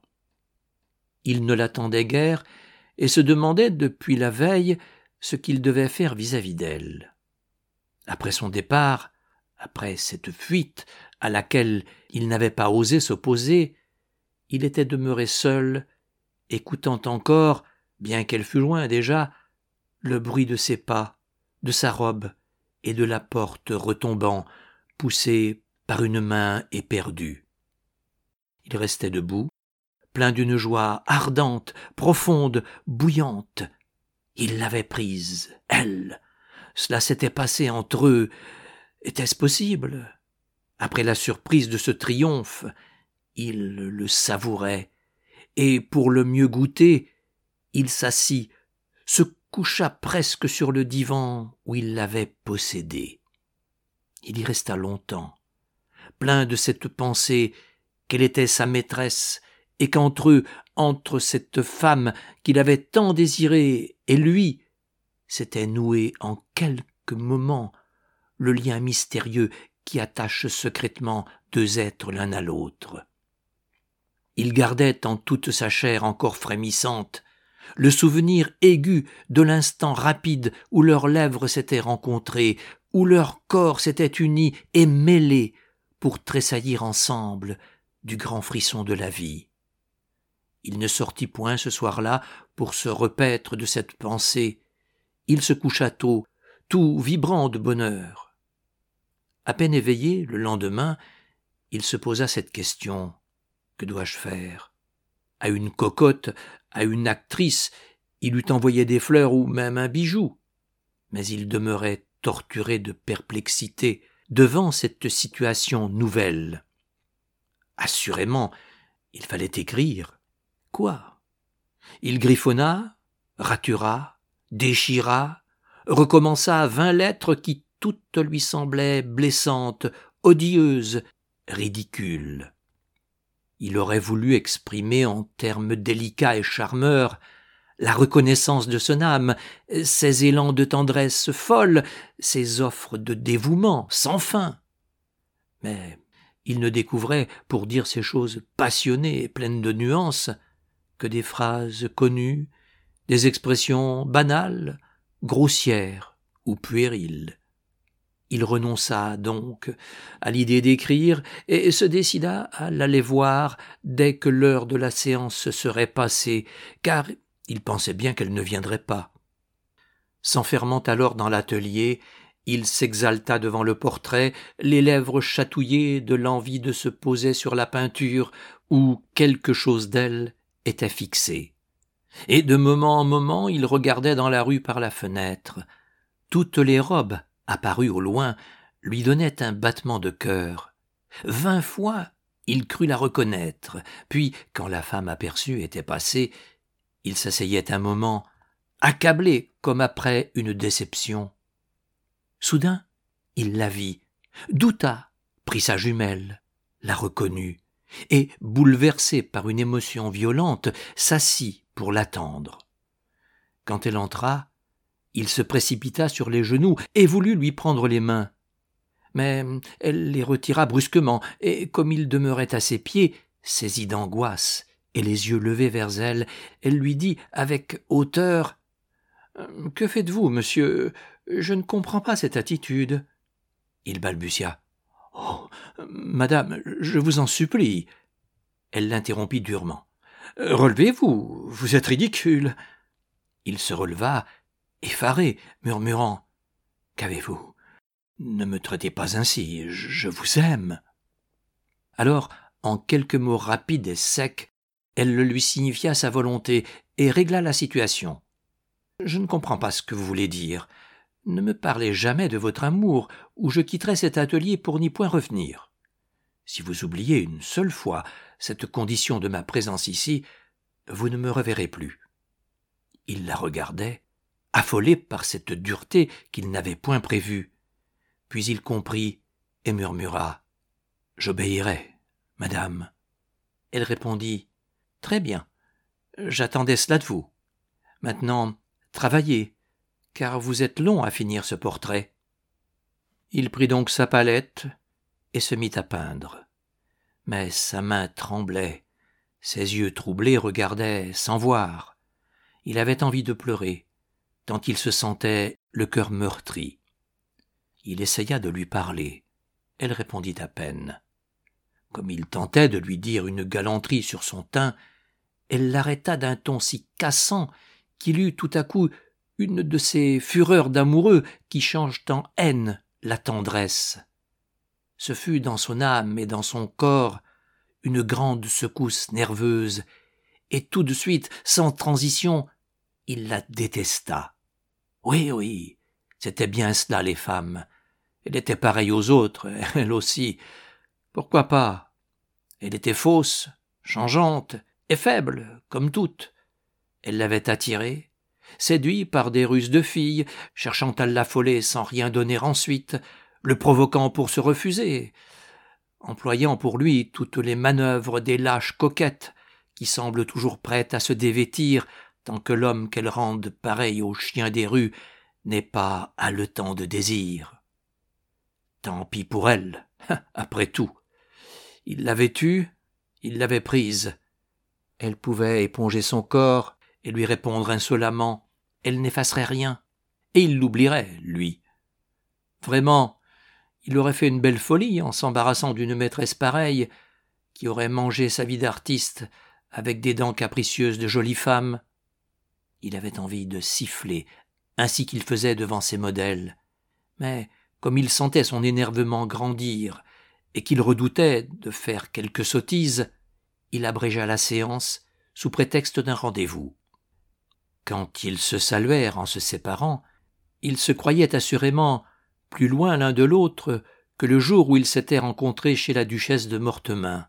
Il ne l'attendait guère et se demandait depuis la veille ce qu'il devait faire vis-à-vis d'elle. Après son départ, après cette fuite à laquelle il n'avait pas osé s'opposer, il était demeuré seul, écoutant encore, bien qu'elle fût loin déjà, le bruit de ses pas, de sa robe et de la porte retombant, poussée par une main éperdue. Il restait debout, plein d'une joie ardente, profonde, bouillante. Il l'avait prise, elle. Cela s'était passé entre eux. Était-ce possible? Après la surprise de ce triomphe, il le savourait, et pour le mieux goûter, il s'assit, se coucha presque sur le divan où il l'avait possédée. Il y resta longtemps, plein de cette pensée qu'elle était sa maîtresse, et qu'entre eux, entre cette femme qu'il avait tant désirée et lui, s'était noué en quelques moments le lien mystérieux qui attache secrètement deux êtres l'un à l'autre. Il gardait en toute sa chair encore frémissante le souvenir aigu de l'instant rapide où leurs lèvres s'étaient rencontrées, où leurs corps s'étaient unis et mêlés pour tressaillir ensemble du grand frisson de la vie. Il ne sortit point ce soir-là pour se repaître de cette pensée. Il se coucha tôt, tout vibrant de bonheur. À peine éveillé, le lendemain, il se posa cette question. Que dois-je faire? À une cocotte, à une actrice, il eût envoyé des fleurs ou même un bijou. Mais il demeurait torturé de perplexité devant cette situation nouvelle. Assurément, il fallait écrire. Quoi? Il griffonna, ratura, déchira, recommença vingt lettres qui toutes lui semblaient blessantes, odieuses, ridicules. Il aurait voulu exprimer en termes délicats et charmeurs la reconnaissance de son âme, ses élans de tendresse folle, ses offres de dévouement sans fin. Mais il ne découvrait, pour dire ces choses passionnées et pleines de nuances, que des phrases connues, des expressions banales, grossières ou puériles. Il renonça donc à l'idée d'écrire et se décida à l'aller voir dès que l'heure de la séance serait passée, car il pensait bien qu'elle ne viendrait pas. S'enfermant alors dans l'atelier, il s'exalta devant le portrait, les lèvres chatouillées de l'envie de se poser sur la peinture où quelque chose d'elle était fixé. Et de moment en moment, il regardait dans la rue par la fenêtre. Toutes les robes, apparues au loin, lui donnaient un battement de cœur. Vingt fois, il crut la reconnaître, puis, quand la femme aperçue était passée, il s'asseyait un moment, accablé comme après une déception. Soudain, il la vit, douta, prit sa jumelle, la reconnut, et, bouleversé par une émotion violente, s'assit pour l'attendre. Quand elle entra, il se précipita sur les genoux et voulut lui prendre les mains. Mais elle les retira brusquement, et comme il demeurait à ses pieds, saisi d'angoisse, et les yeux levés vers elle, elle lui dit avec hauteur « Que faites-vous, monsieur? Je ne comprends pas cette attitude. » Il balbutia. « Oh, madame, je vous en supplie. » Elle l'interrompit durement. « Relevez-vous, vous êtes ridicule. » Il se releva, effaré, murmurant « Qu'avez-vous? Ne me traitez pas ainsi, je vous aime. » Alors, en quelques mots rapides et secs, elle le lui signifia sa volonté et régla la situation. « Je ne comprends pas ce que vous voulez dire. Ne me parlez jamais de votre amour, ou je quitterai cet atelier pour n'y point revenir. Si vous oubliez une seule fois cette condition de ma présence ici, vous ne me reverrez plus. » Il la regardait, affolé par cette dureté qu'il n'avait point prévue. Puis il comprit et murmura « J'obéirai, madame. » Elle répondit « Très bien, j'attendais cela de vous. Maintenant, travaillez, car vous êtes long à finir ce portrait. » Il prit donc sa palette et se mit à peindre. Mais sa main tremblait, ses yeux troublés regardaient sans voir. Il avait envie de pleurer, tant il se sentait le cœur meurtri. Il essaya de lui parler. Elle répondit à peine. Comme il tentait de lui dire une galanterie sur son teint, elle l'arrêta d'un ton si cassant qu'il eut tout à coup une de ces fureurs d'amoureux qui changent en haine la tendresse. Ce fut dans son âme et dans son corps une grande secousse nerveuse, et tout de suite, sans transition, il la détesta. Oui, oui, c'était bien cela les femmes. Elle était pareille aux autres, elle aussi. Pourquoi pas? Elle était fausse, changeante et faible, comme toutes. Elle l'avait attiré, séduit par des ruses de fille, cherchant à l'affoler sans rien donner ensuite, le provoquant pour se refuser, employant pour lui toutes les manœuvres des lâches coquettes qui semblent toujours prêtes à se dévêtir tant que l'homme qu'elles rendent pareil aux chiens des rues n'est pas haletant de désir. Tant pis pour elle, après tout. Il l'avait eue, il l'avait prise. Elle pouvait éponger son corps et lui répondre insolemment, elle n'effacerait rien, et il l'oublierait, lui. Vraiment, il aurait fait une belle folie en s'embarrassant d'une maîtresse pareille, qui aurait mangé sa vie d'artiste avec des dents capricieuses de jolie femme. Il avait envie de siffler, ainsi qu'il faisait devant ses modèles. Mais, comme il sentait son énervement grandir, et qu'il redoutait de faire quelque sottise, il abrégea la séance sous prétexte d'un rendez-vous. Quand ils se saluèrent en se séparant, ils se croyaient assurément plus loin l'un de l'autre que le jour où ils s'étaient rencontrés chez la duchesse de Mortemain.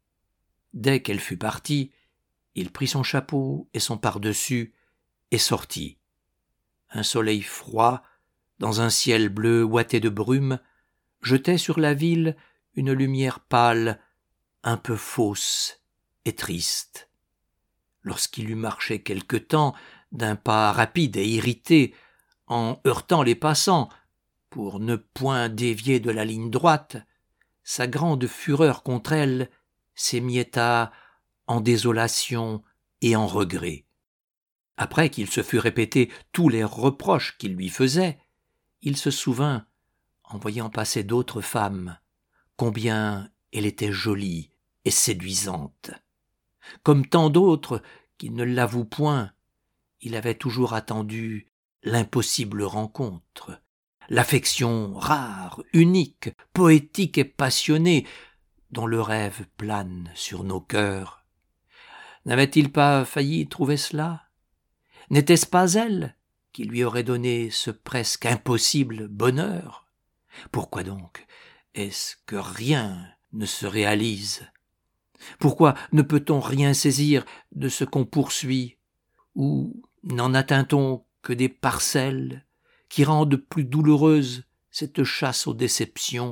Dès qu'elle fut partie, il prit son chapeau et son pardessus et sortit. Un soleil froid, dans un ciel bleu ouaté de brume, jetait sur la ville une lumière pâle, un peu fausse et triste. Lorsqu'il eut marché quelque temps, d'un pas rapide et irrité, en heurtant les passants, pour ne point dévier de la ligne droite, sa grande fureur contre elle s'émietta en désolation et en regret. Après qu'il se fut répété tous les reproches qu'il lui faisait, il se souvint, en voyant passer d'autres femmes, combien elle était jolie et séduisante. Comme tant d'autres qui ne l'avouent point, il avait toujours attendu l'impossible rencontre, l'affection rare, unique, poétique et passionnée, dont le rêve plane sur nos cœurs. N'avait-il pas failli trouver cela? N'était-ce pas elle qui lui aurait donné ce presque impossible bonheur? Pourquoi donc est-ce que rien ne se réalise? Pourquoi ne peut-on rien saisir de ce qu'on poursuit? Ou n'en atteint-on que des parcelles qui rendent plus douloureuse cette chasse aux déceptions?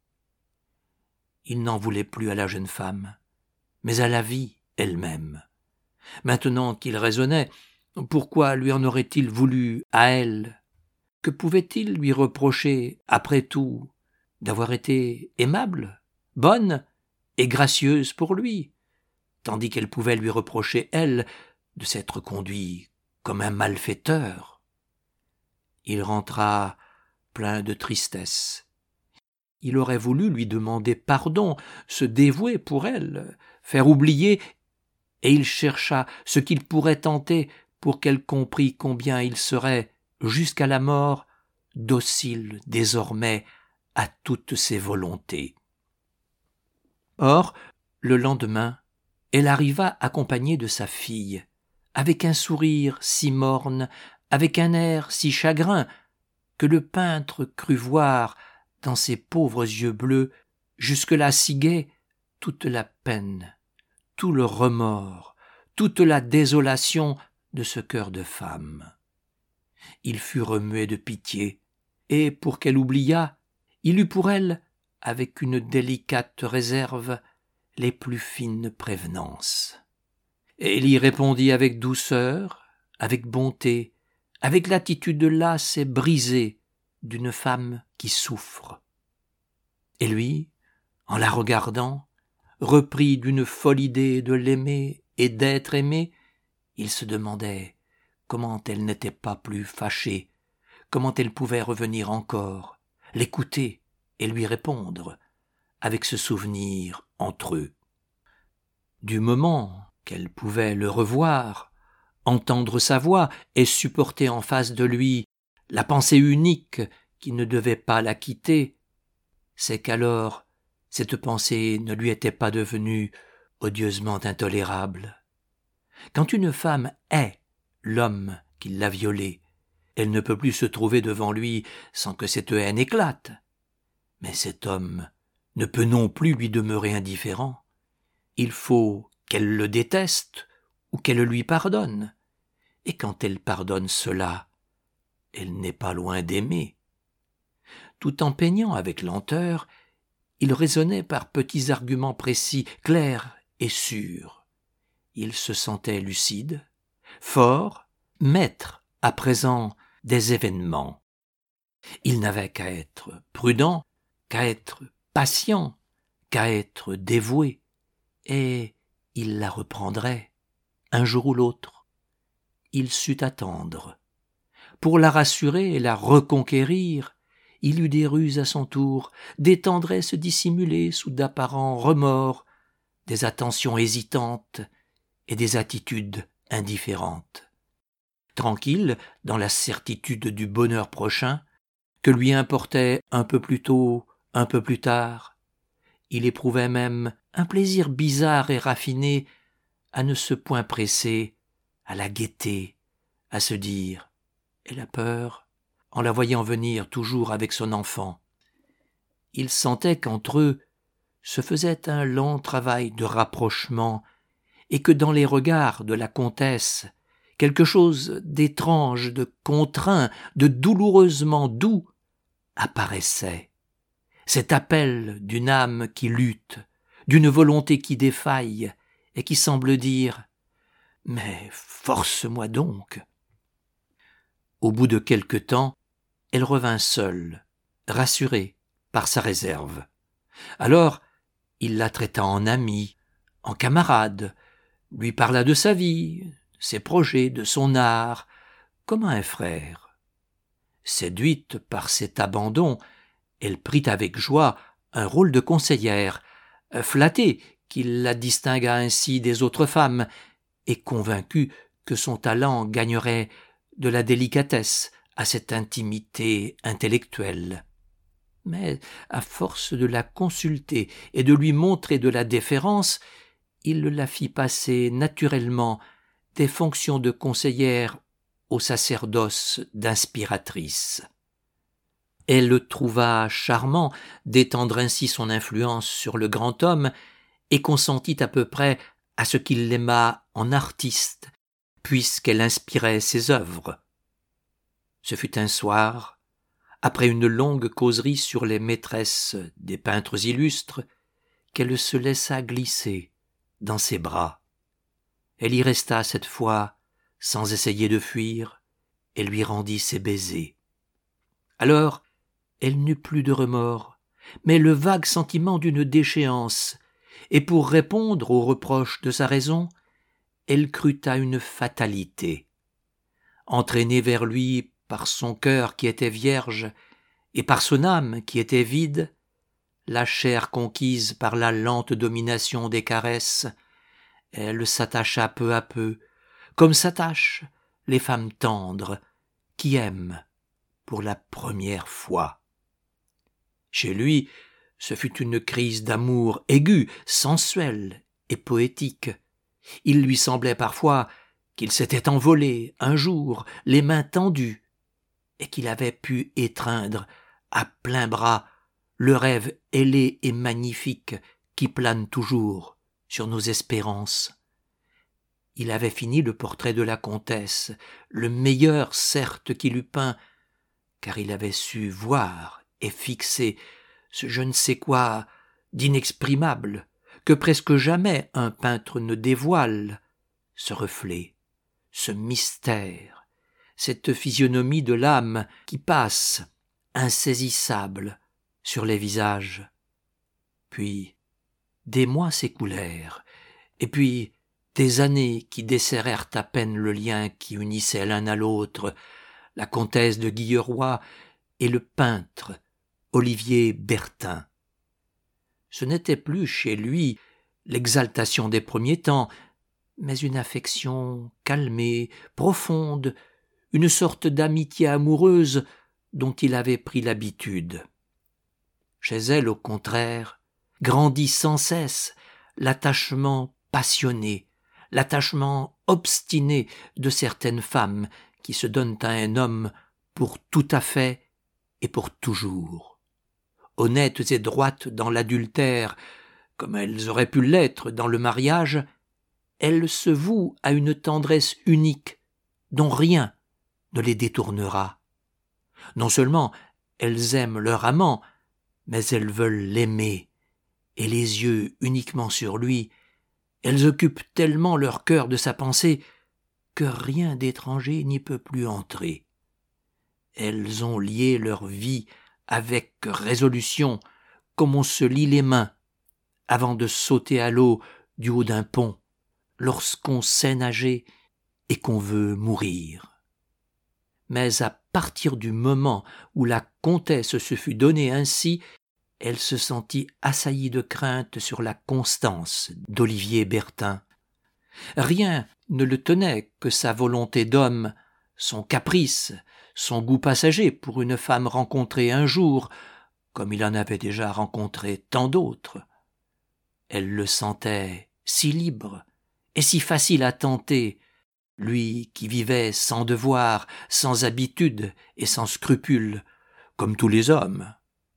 Il n'en voulait plus à la jeune femme, mais à la vie elle-même. Maintenant qu'il raisonnait, pourquoi lui en aurait-il voulu à elle? Que pouvait-il lui reprocher, après tout, d'avoir été aimable, bonne et gracieuse pour lui, tandis qu'elle pouvait lui reprocher, elle, de s'être conduit comme un malfaiteur? Il rentra plein de tristesse. Il aurait voulu lui demander pardon, se dévouer pour elle, faire oublier, et il chercha ce qu'il pourrait tenter pour qu'elle comprît combien il serait, jusqu'à la mort, docile désormais à toutes ses volontés. Or, le lendemain, elle arriva accompagnée de sa fille, avec un sourire si morne, avec un air si chagrin, que le peintre crut voir, dans ses pauvres yeux bleus, jusque-là si gais, toute la peine, tout le remords, toute la désolation de ce cœur de femme. Il fut remué de pitié, et pour qu'elle oubliât, il eut pour elle, avec une délicate réserve, les plus fines prévenances. Et il y répondit avec douceur, avec bonté, avec l'attitude lasse et brisée d'une femme qui souffre. Et lui, en la regardant, repris d'une folle idée de l'aimer et d'être aimé, il se demandait comment elle n'était pas plus fâchée, comment elle pouvait revenir encore, l'écouter et lui répondre, avec ce souvenir entre eux. Du moment qu'elle pouvait le revoir, entendre sa voix et supporter en face de lui la pensée unique qui ne devait pas la quitter, c'est qu'alors cette pensée ne lui était pas devenue odieusement intolérable. Quand une femme hait l'homme qui l'a violée, elle ne peut plus se trouver devant lui sans que cette haine éclate. Mais cet homme ne peut non plus lui demeurer indifférent. Il faut qu'elle le déteste ou qu'elle lui pardonne. Et quand elle pardonne cela, elle n'est pas loin d'aimer. Tout en peignant avec lenteur, il raisonnait par petits arguments précis, clairs et sûrs. Il se sentait lucide, fort, maître à présent des événements. Il n'avait qu'à être prudent, qu'à être patient, qu'à être dévoué, et il la reprendrait un jour ou l'autre. il sut attendre. Pour la rassurer et la reconquérir, il eut des ruses à son tour, des tendresses dissimulées sous d'apparents remords, des attentions hésitantes et des attitudes indifférentes. Tranquille, dans la certitude du bonheur prochain, que lui importait un peu plus tôt, un peu plus tard, il éprouvait même un plaisir bizarre et raffiné à ne se point presser, à la guetter, à se dire « elle a peur ?» en la voyant venir toujours avec son enfant. Il sentait qu'entre eux se faisait un lent travail de rapprochement et que dans les regards de la comtesse, quelque chose d'étrange, de contraint, de douloureusement doux apparaissait. Cet appel d'une âme qui lutte, d'une volonté qui défaille et qui semble dire « mais force-moi donc !» Au bout de quelque temps, elle revint seule, rassurée par sa réserve. Alors, il la traita en amie, en camarade, lui parla de sa vie, ses projets, de son art, comme un frère. Séduite par cet abandon, elle prit avec joie un rôle de conseillère, flattée qu'il la distinguât ainsi des autres femmes, et convaincue que son talent gagnerait de la délicatesse à cette intimité intellectuelle. Mais, à force de la consulter et de lui montrer de la déférence, il la fit passer naturellement des fonctions de conseillère au sacerdoce d'inspiratrice. Elle le trouva charmant d'étendre ainsi son influence sur le grand homme et consentit à peu près à ce qu'il l'aimât en artiste, puisqu'elle inspirait ses œuvres. Ce fut un soir, après une longue causerie sur les maîtresses des peintres illustres, qu'elle se laissa glisser dans ses bras. Elle y resta cette fois sans essayer de fuir, et lui rendit ses baisers. Alors, elle n'eut plus de remords, mais le vague sentiment d'une déchéance, et pour répondre aux reproches de sa raison, elle crut à une fatalité. Entraînée vers lui par son cœur qui était vierge et par son âme qui était vide, la chair conquise par la lente domination des caresses, elle s'attacha peu à peu, comme s'attachent les femmes tendres qui aiment pour la première fois. Chez lui, ce fut une crise d'amour aiguë, sensuelle et poétique. Il lui semblait parfois qu'il s'était envolé un jour, les mains tendues, et qu'il avait pu étreindre à plein bras le rêve ailé et magnifique qui plane toujours sur nos espérances. Il avait fini le portrait de la comtesse, le meilleur certes qu'il eût peint, car il avait su voir et fixer ce je ne sais quoi d'inexprimable que presque jamais un peintre ne dévoile, ce reflet, ce mystère, cette physionomie de l'âme qui passe, insaisissable, sur les visages. Puis, des mois s'écoulèrent, et puis des années qui desserrèrent à peine le lien qui unissait l'un à l'autre la comtesse de Guilleroy et le peintre Olivier Bertin. Ce n'était plus chez lui l'exaltation des premiers temps, mais une affection calmée, profonde, une sorte d'amitié amoureuse dont il avait pris l'habitude. Chez elle, au contraire, grandit sans cesse l'attachement passionné, l'attachement obstiné de certaines femmes qui se donnent à un homme pour tout à fait et pour toujours. Honnêtes et droites dans l'adultère, comme elles auraient pu l'être dans le mariage, elles se vouent à une tendresse unique dont rien ne les détournera. Non seulement elles aiment leur amant, mais elles veulent l'aimer, et les yeux uniquement sur lui, elles occupent tellement leur cœur de sa pensée que rien d'étranger n'y peut plus entrer. Elles ont lié leur vie avec résolution, comme on se lie les mains avant de sauter à l'eau du haut d'un pont, lorsqu'on sait nager et qu'on veut mourir. Mais à partir du moment où la comtesse se fut donnée ainsi, elle se sentit assaillie de crainte sur la constance d'Olivier Bertin. Rien ne le tenait que sa volonté d'homme, son caprice, son goût passager pour une femme rencontrée un jour, comme il en avait déjà rencontré tant d'autres. Elle le sentait si libre et si facile à tenter, lui qui vivait sans devoir, sans habitude et sans scrupules, comme tous les hommes.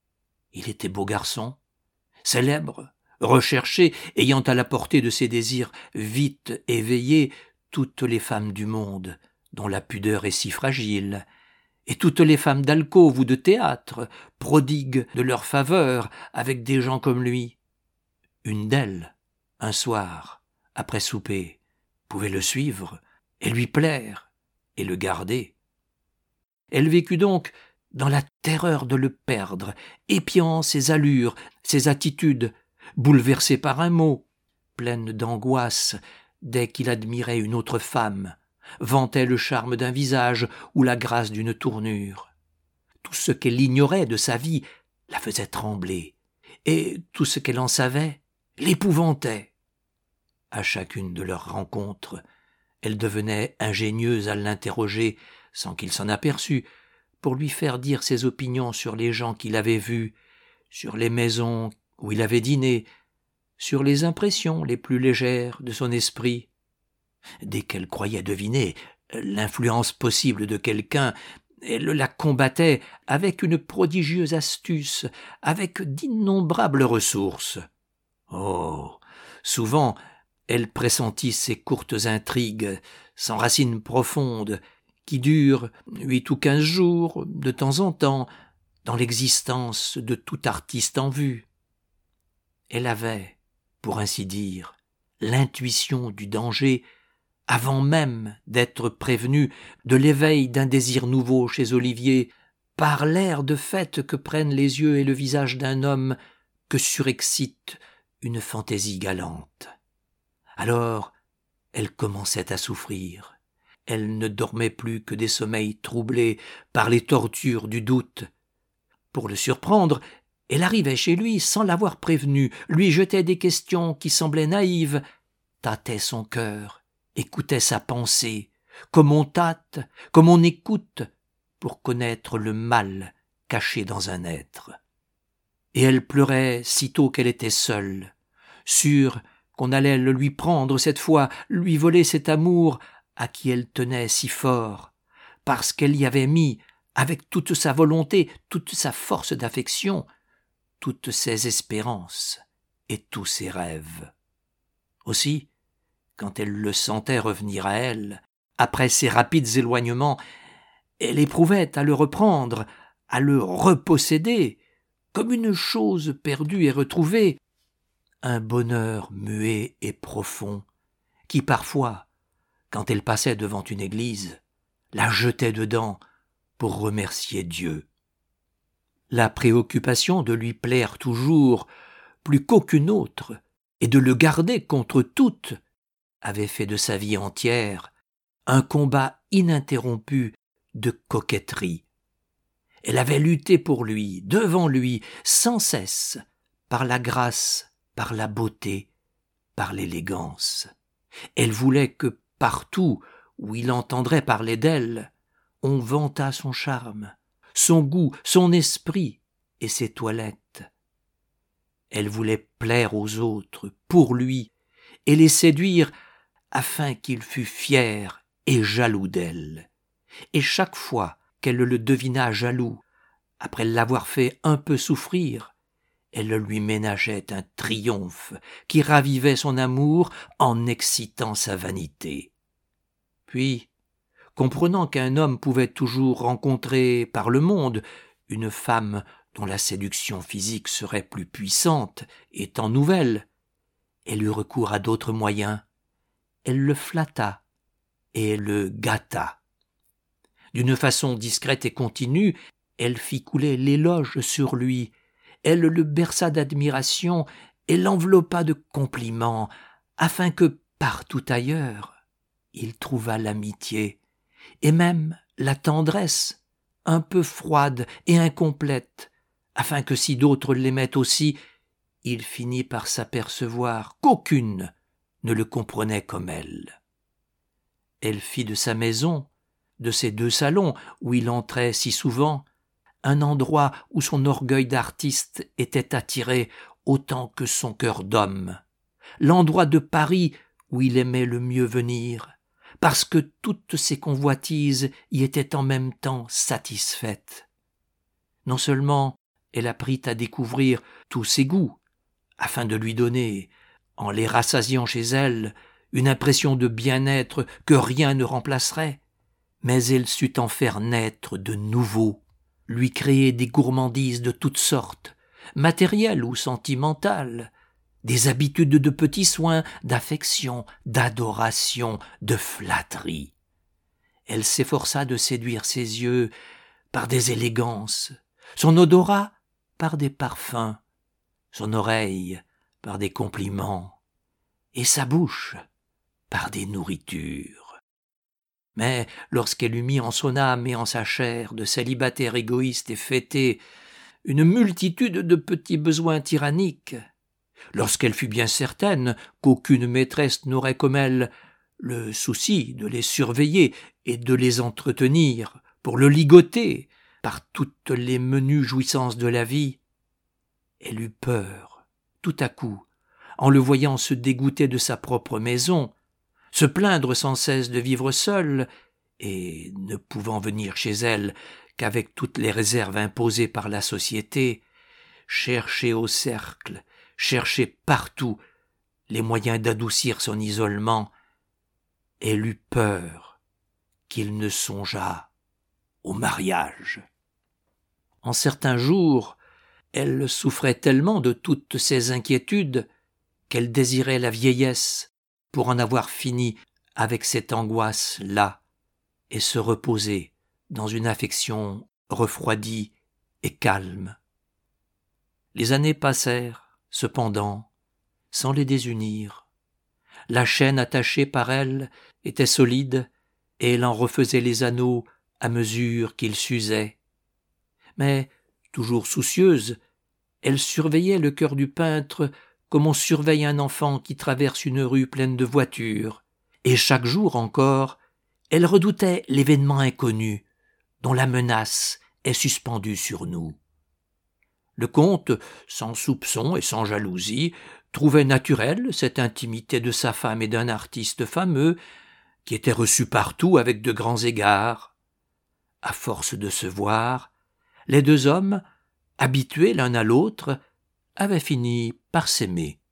Il était beau garçon, célèbre, recherché, ayant à la portée de ses désirs vite éveillés toutes les femmes du monde, dont la pudeur est si fragile, et toutes les femmes d'alcôve ou de théâtre, prodigues de leur faveur avec des gens comme lui. Une d'elles, un soir, après souper, pouvait le suivre et lui plaire et le garder. Elle vécut donc dans la terreur de le perdre, épiant ses allures, ses attitudes, bouleversée par un mot, pleine d'angoisse dès qu'il admirait une autre femme, vantait le charme d'un visage ou la grâce d'une tournure. Tout ce qu'elle ignorait de sa vie la faisait trembler, et tout ce qu'elle en savait l'épouvantait. À chacune de leurs rencontres, elle devenait ingénieuse à l'interroger, sans qu'il s'en aperçût, pour lui faire dire ses opinions sur les gens qu'il avait vus, sur les maisons où il avait dîné, sur les impressions les plus légères de son esprit. Dès qu'elle croyait deviner l'influence possible de quelqu'un, elle la combattait avec une prodigieuse astuce, avec d'innombrables ressources. Oh, souvent, elle pressentit ces courtes intrigues, sans racines profondes, qui durent huit ou quinze jours, de temps en temps, dans l'existence de tout artiste en vue. Elle avait, pour ainsi dire, l'intuition du danger avant même d'être prévenue de l'éveil d'un désir nouveau chez Olivier, par l'air de fête que prennent les yeux et le visage d'un homme que surexcite une fantaisie galante. Alors, elle commençait à souffrir. Elle ne dormait plus que des sommeils troublés par les tortures du doute. Pour le surprendre, elle arrivait chez lui sans l'avoir prévenu, lui jetait des questions qui semblaient naïves, tâtait son cœur, écoutait sa pensée, comme on tâte, comme on écoute, pour connaître le mal caché dans un être. Et elle pleurait sitôt qu'elle était seule, sûre qu'on allait le lui prendre cette fois, lui voler cet amour à qui elle tenait si fort, parce qu'elle y avait mis, avec toute sa volonté, toute sa force d'affection, toutes ses espérances et tous ses rêves. Aussi, quand elle le sentait revenir à elle, après ces rapides éloignements, elle éprouvait à le reprendre, à le reposséder, comme une chose perdue et retrouvée, un bonheur muet et profond, qui parfois, quand elle passait devant une église, la jetait dedans pour remercier Dieu. La préoccupation de lui plaire toujours, plus qu'aucune autre, et de le garder contre toutes, avait fait de sa vie entière un combat ininterrompu de coquetterie. Elle avait lutté pour lui, devant lui, sans cesse, par la grâce, par la beauté, par l'élégance. Elle voulait que partout où il entendrait parler d'elle, on vantât son charme, son goût, son esprit et ses toilettes. Elle voulait plaire aux autres, pour lui, et les séduire afin qu'il fût fier et jaloux d'elle. Et chaque fois qu'elle le devina jaloux, après l'avoir fait un peu souffrir, elle lui ménageait un triomphe qui ravivait son amour en excitant sa vanité. Puis, comprenant qu'un homme pouvait toujours rencontrer par le monde une femme dont la séduction physique serait plus puissante, étant nouvelle, elle eut recours à d'autres moyens. Elle le flatta et le gâta. D'une façon discrète et continue, elle fit couler l'éloge sur lui. Elle le berça d'admiration et l'enveloppa de compliments, afin que, partout ailleurs, il trouva l'amitié, et même la tendresse, un peu froide et incomplète, afin que si d'autres l'aimaient aussi, il finit par s'apercevoir qu'aucune ne le comprenait comme elle. Elle fit de sa maison, de ses deux salons où il entrait si souvent, un endroit où son orgueil d'artiste était attiré autant que son cœur d'homme, l'endroit de Paris où il aimait le mieux venir, parce que toutes ses convoitises y étaient en même temps satisfaites. Non seulement elle apprit à découvrir tous ses goûts, afin de lui donner, en les rassasiant chez elle, une impression de bien-être que rien ne remplacerait, mais elle sut en faire naître de nouveaux, lui créer des gourmandises de toutes sortes, matérielles ou sentimentales, des habitudes de petits soins, d'affection, d'adoration, de flatterie. Elle s'efforça de séduire ses yeux par des élégances, son odorat par des parfums, son oreille par des compliments, et sa bouche par des nourritures. Mais lorsqu'elle eut mis en son âme et en sa chair de célibataire égoïste et fêté une multitude de petits besoins tyranniques, lorsqu'elle fut bien certaine qu'aucune maîtresse n'aurait comme elle le souci de les surveiller et de les entretenir pour le ligoter par toutes les menues jouissances de la vie, elle eut peur, tout à coup, en le voyant se dégoûter de sa propre maison, se plaindre sans cesse de vivre seul, et, ne pouvant venir chez elle qu'avec toutes les réserves imposées par la société, chercher au cercle, chercher partout les moyens d'adoucir son isolement, elle eut peur qu'il ne songeât au mariage. En certains jours, elle souffrait tellement de toutes ces inquiétudes qu'elle désirait la vieillesse pour en avoir fini avec cette angoisse-là et se reposer dans une affection refroidie et calme. Les années passèrent, cependant, sans les désunir. La chaîne attachée par elle était solide et elle en refaisait les anneaux à mesure qu'ils s'usaient. Mais, toujours soucieuse, elle surveillait le cœur du peintre comme on surveille un enfant qui traverse une rue pleine de voitures, et chaque jour encore, elle redoutait l'événement inconnu dont la menace est suspendue sur nous. Le comte, sans soupçon et sans jalousie, trouvait naturelle cette intimité de sa femme et d'un artiste fameux qui était reçu partout avec de grands égards. À force de se voir, les deux hommes, habitués l'un à l'autre, avaient fini par s'aimer.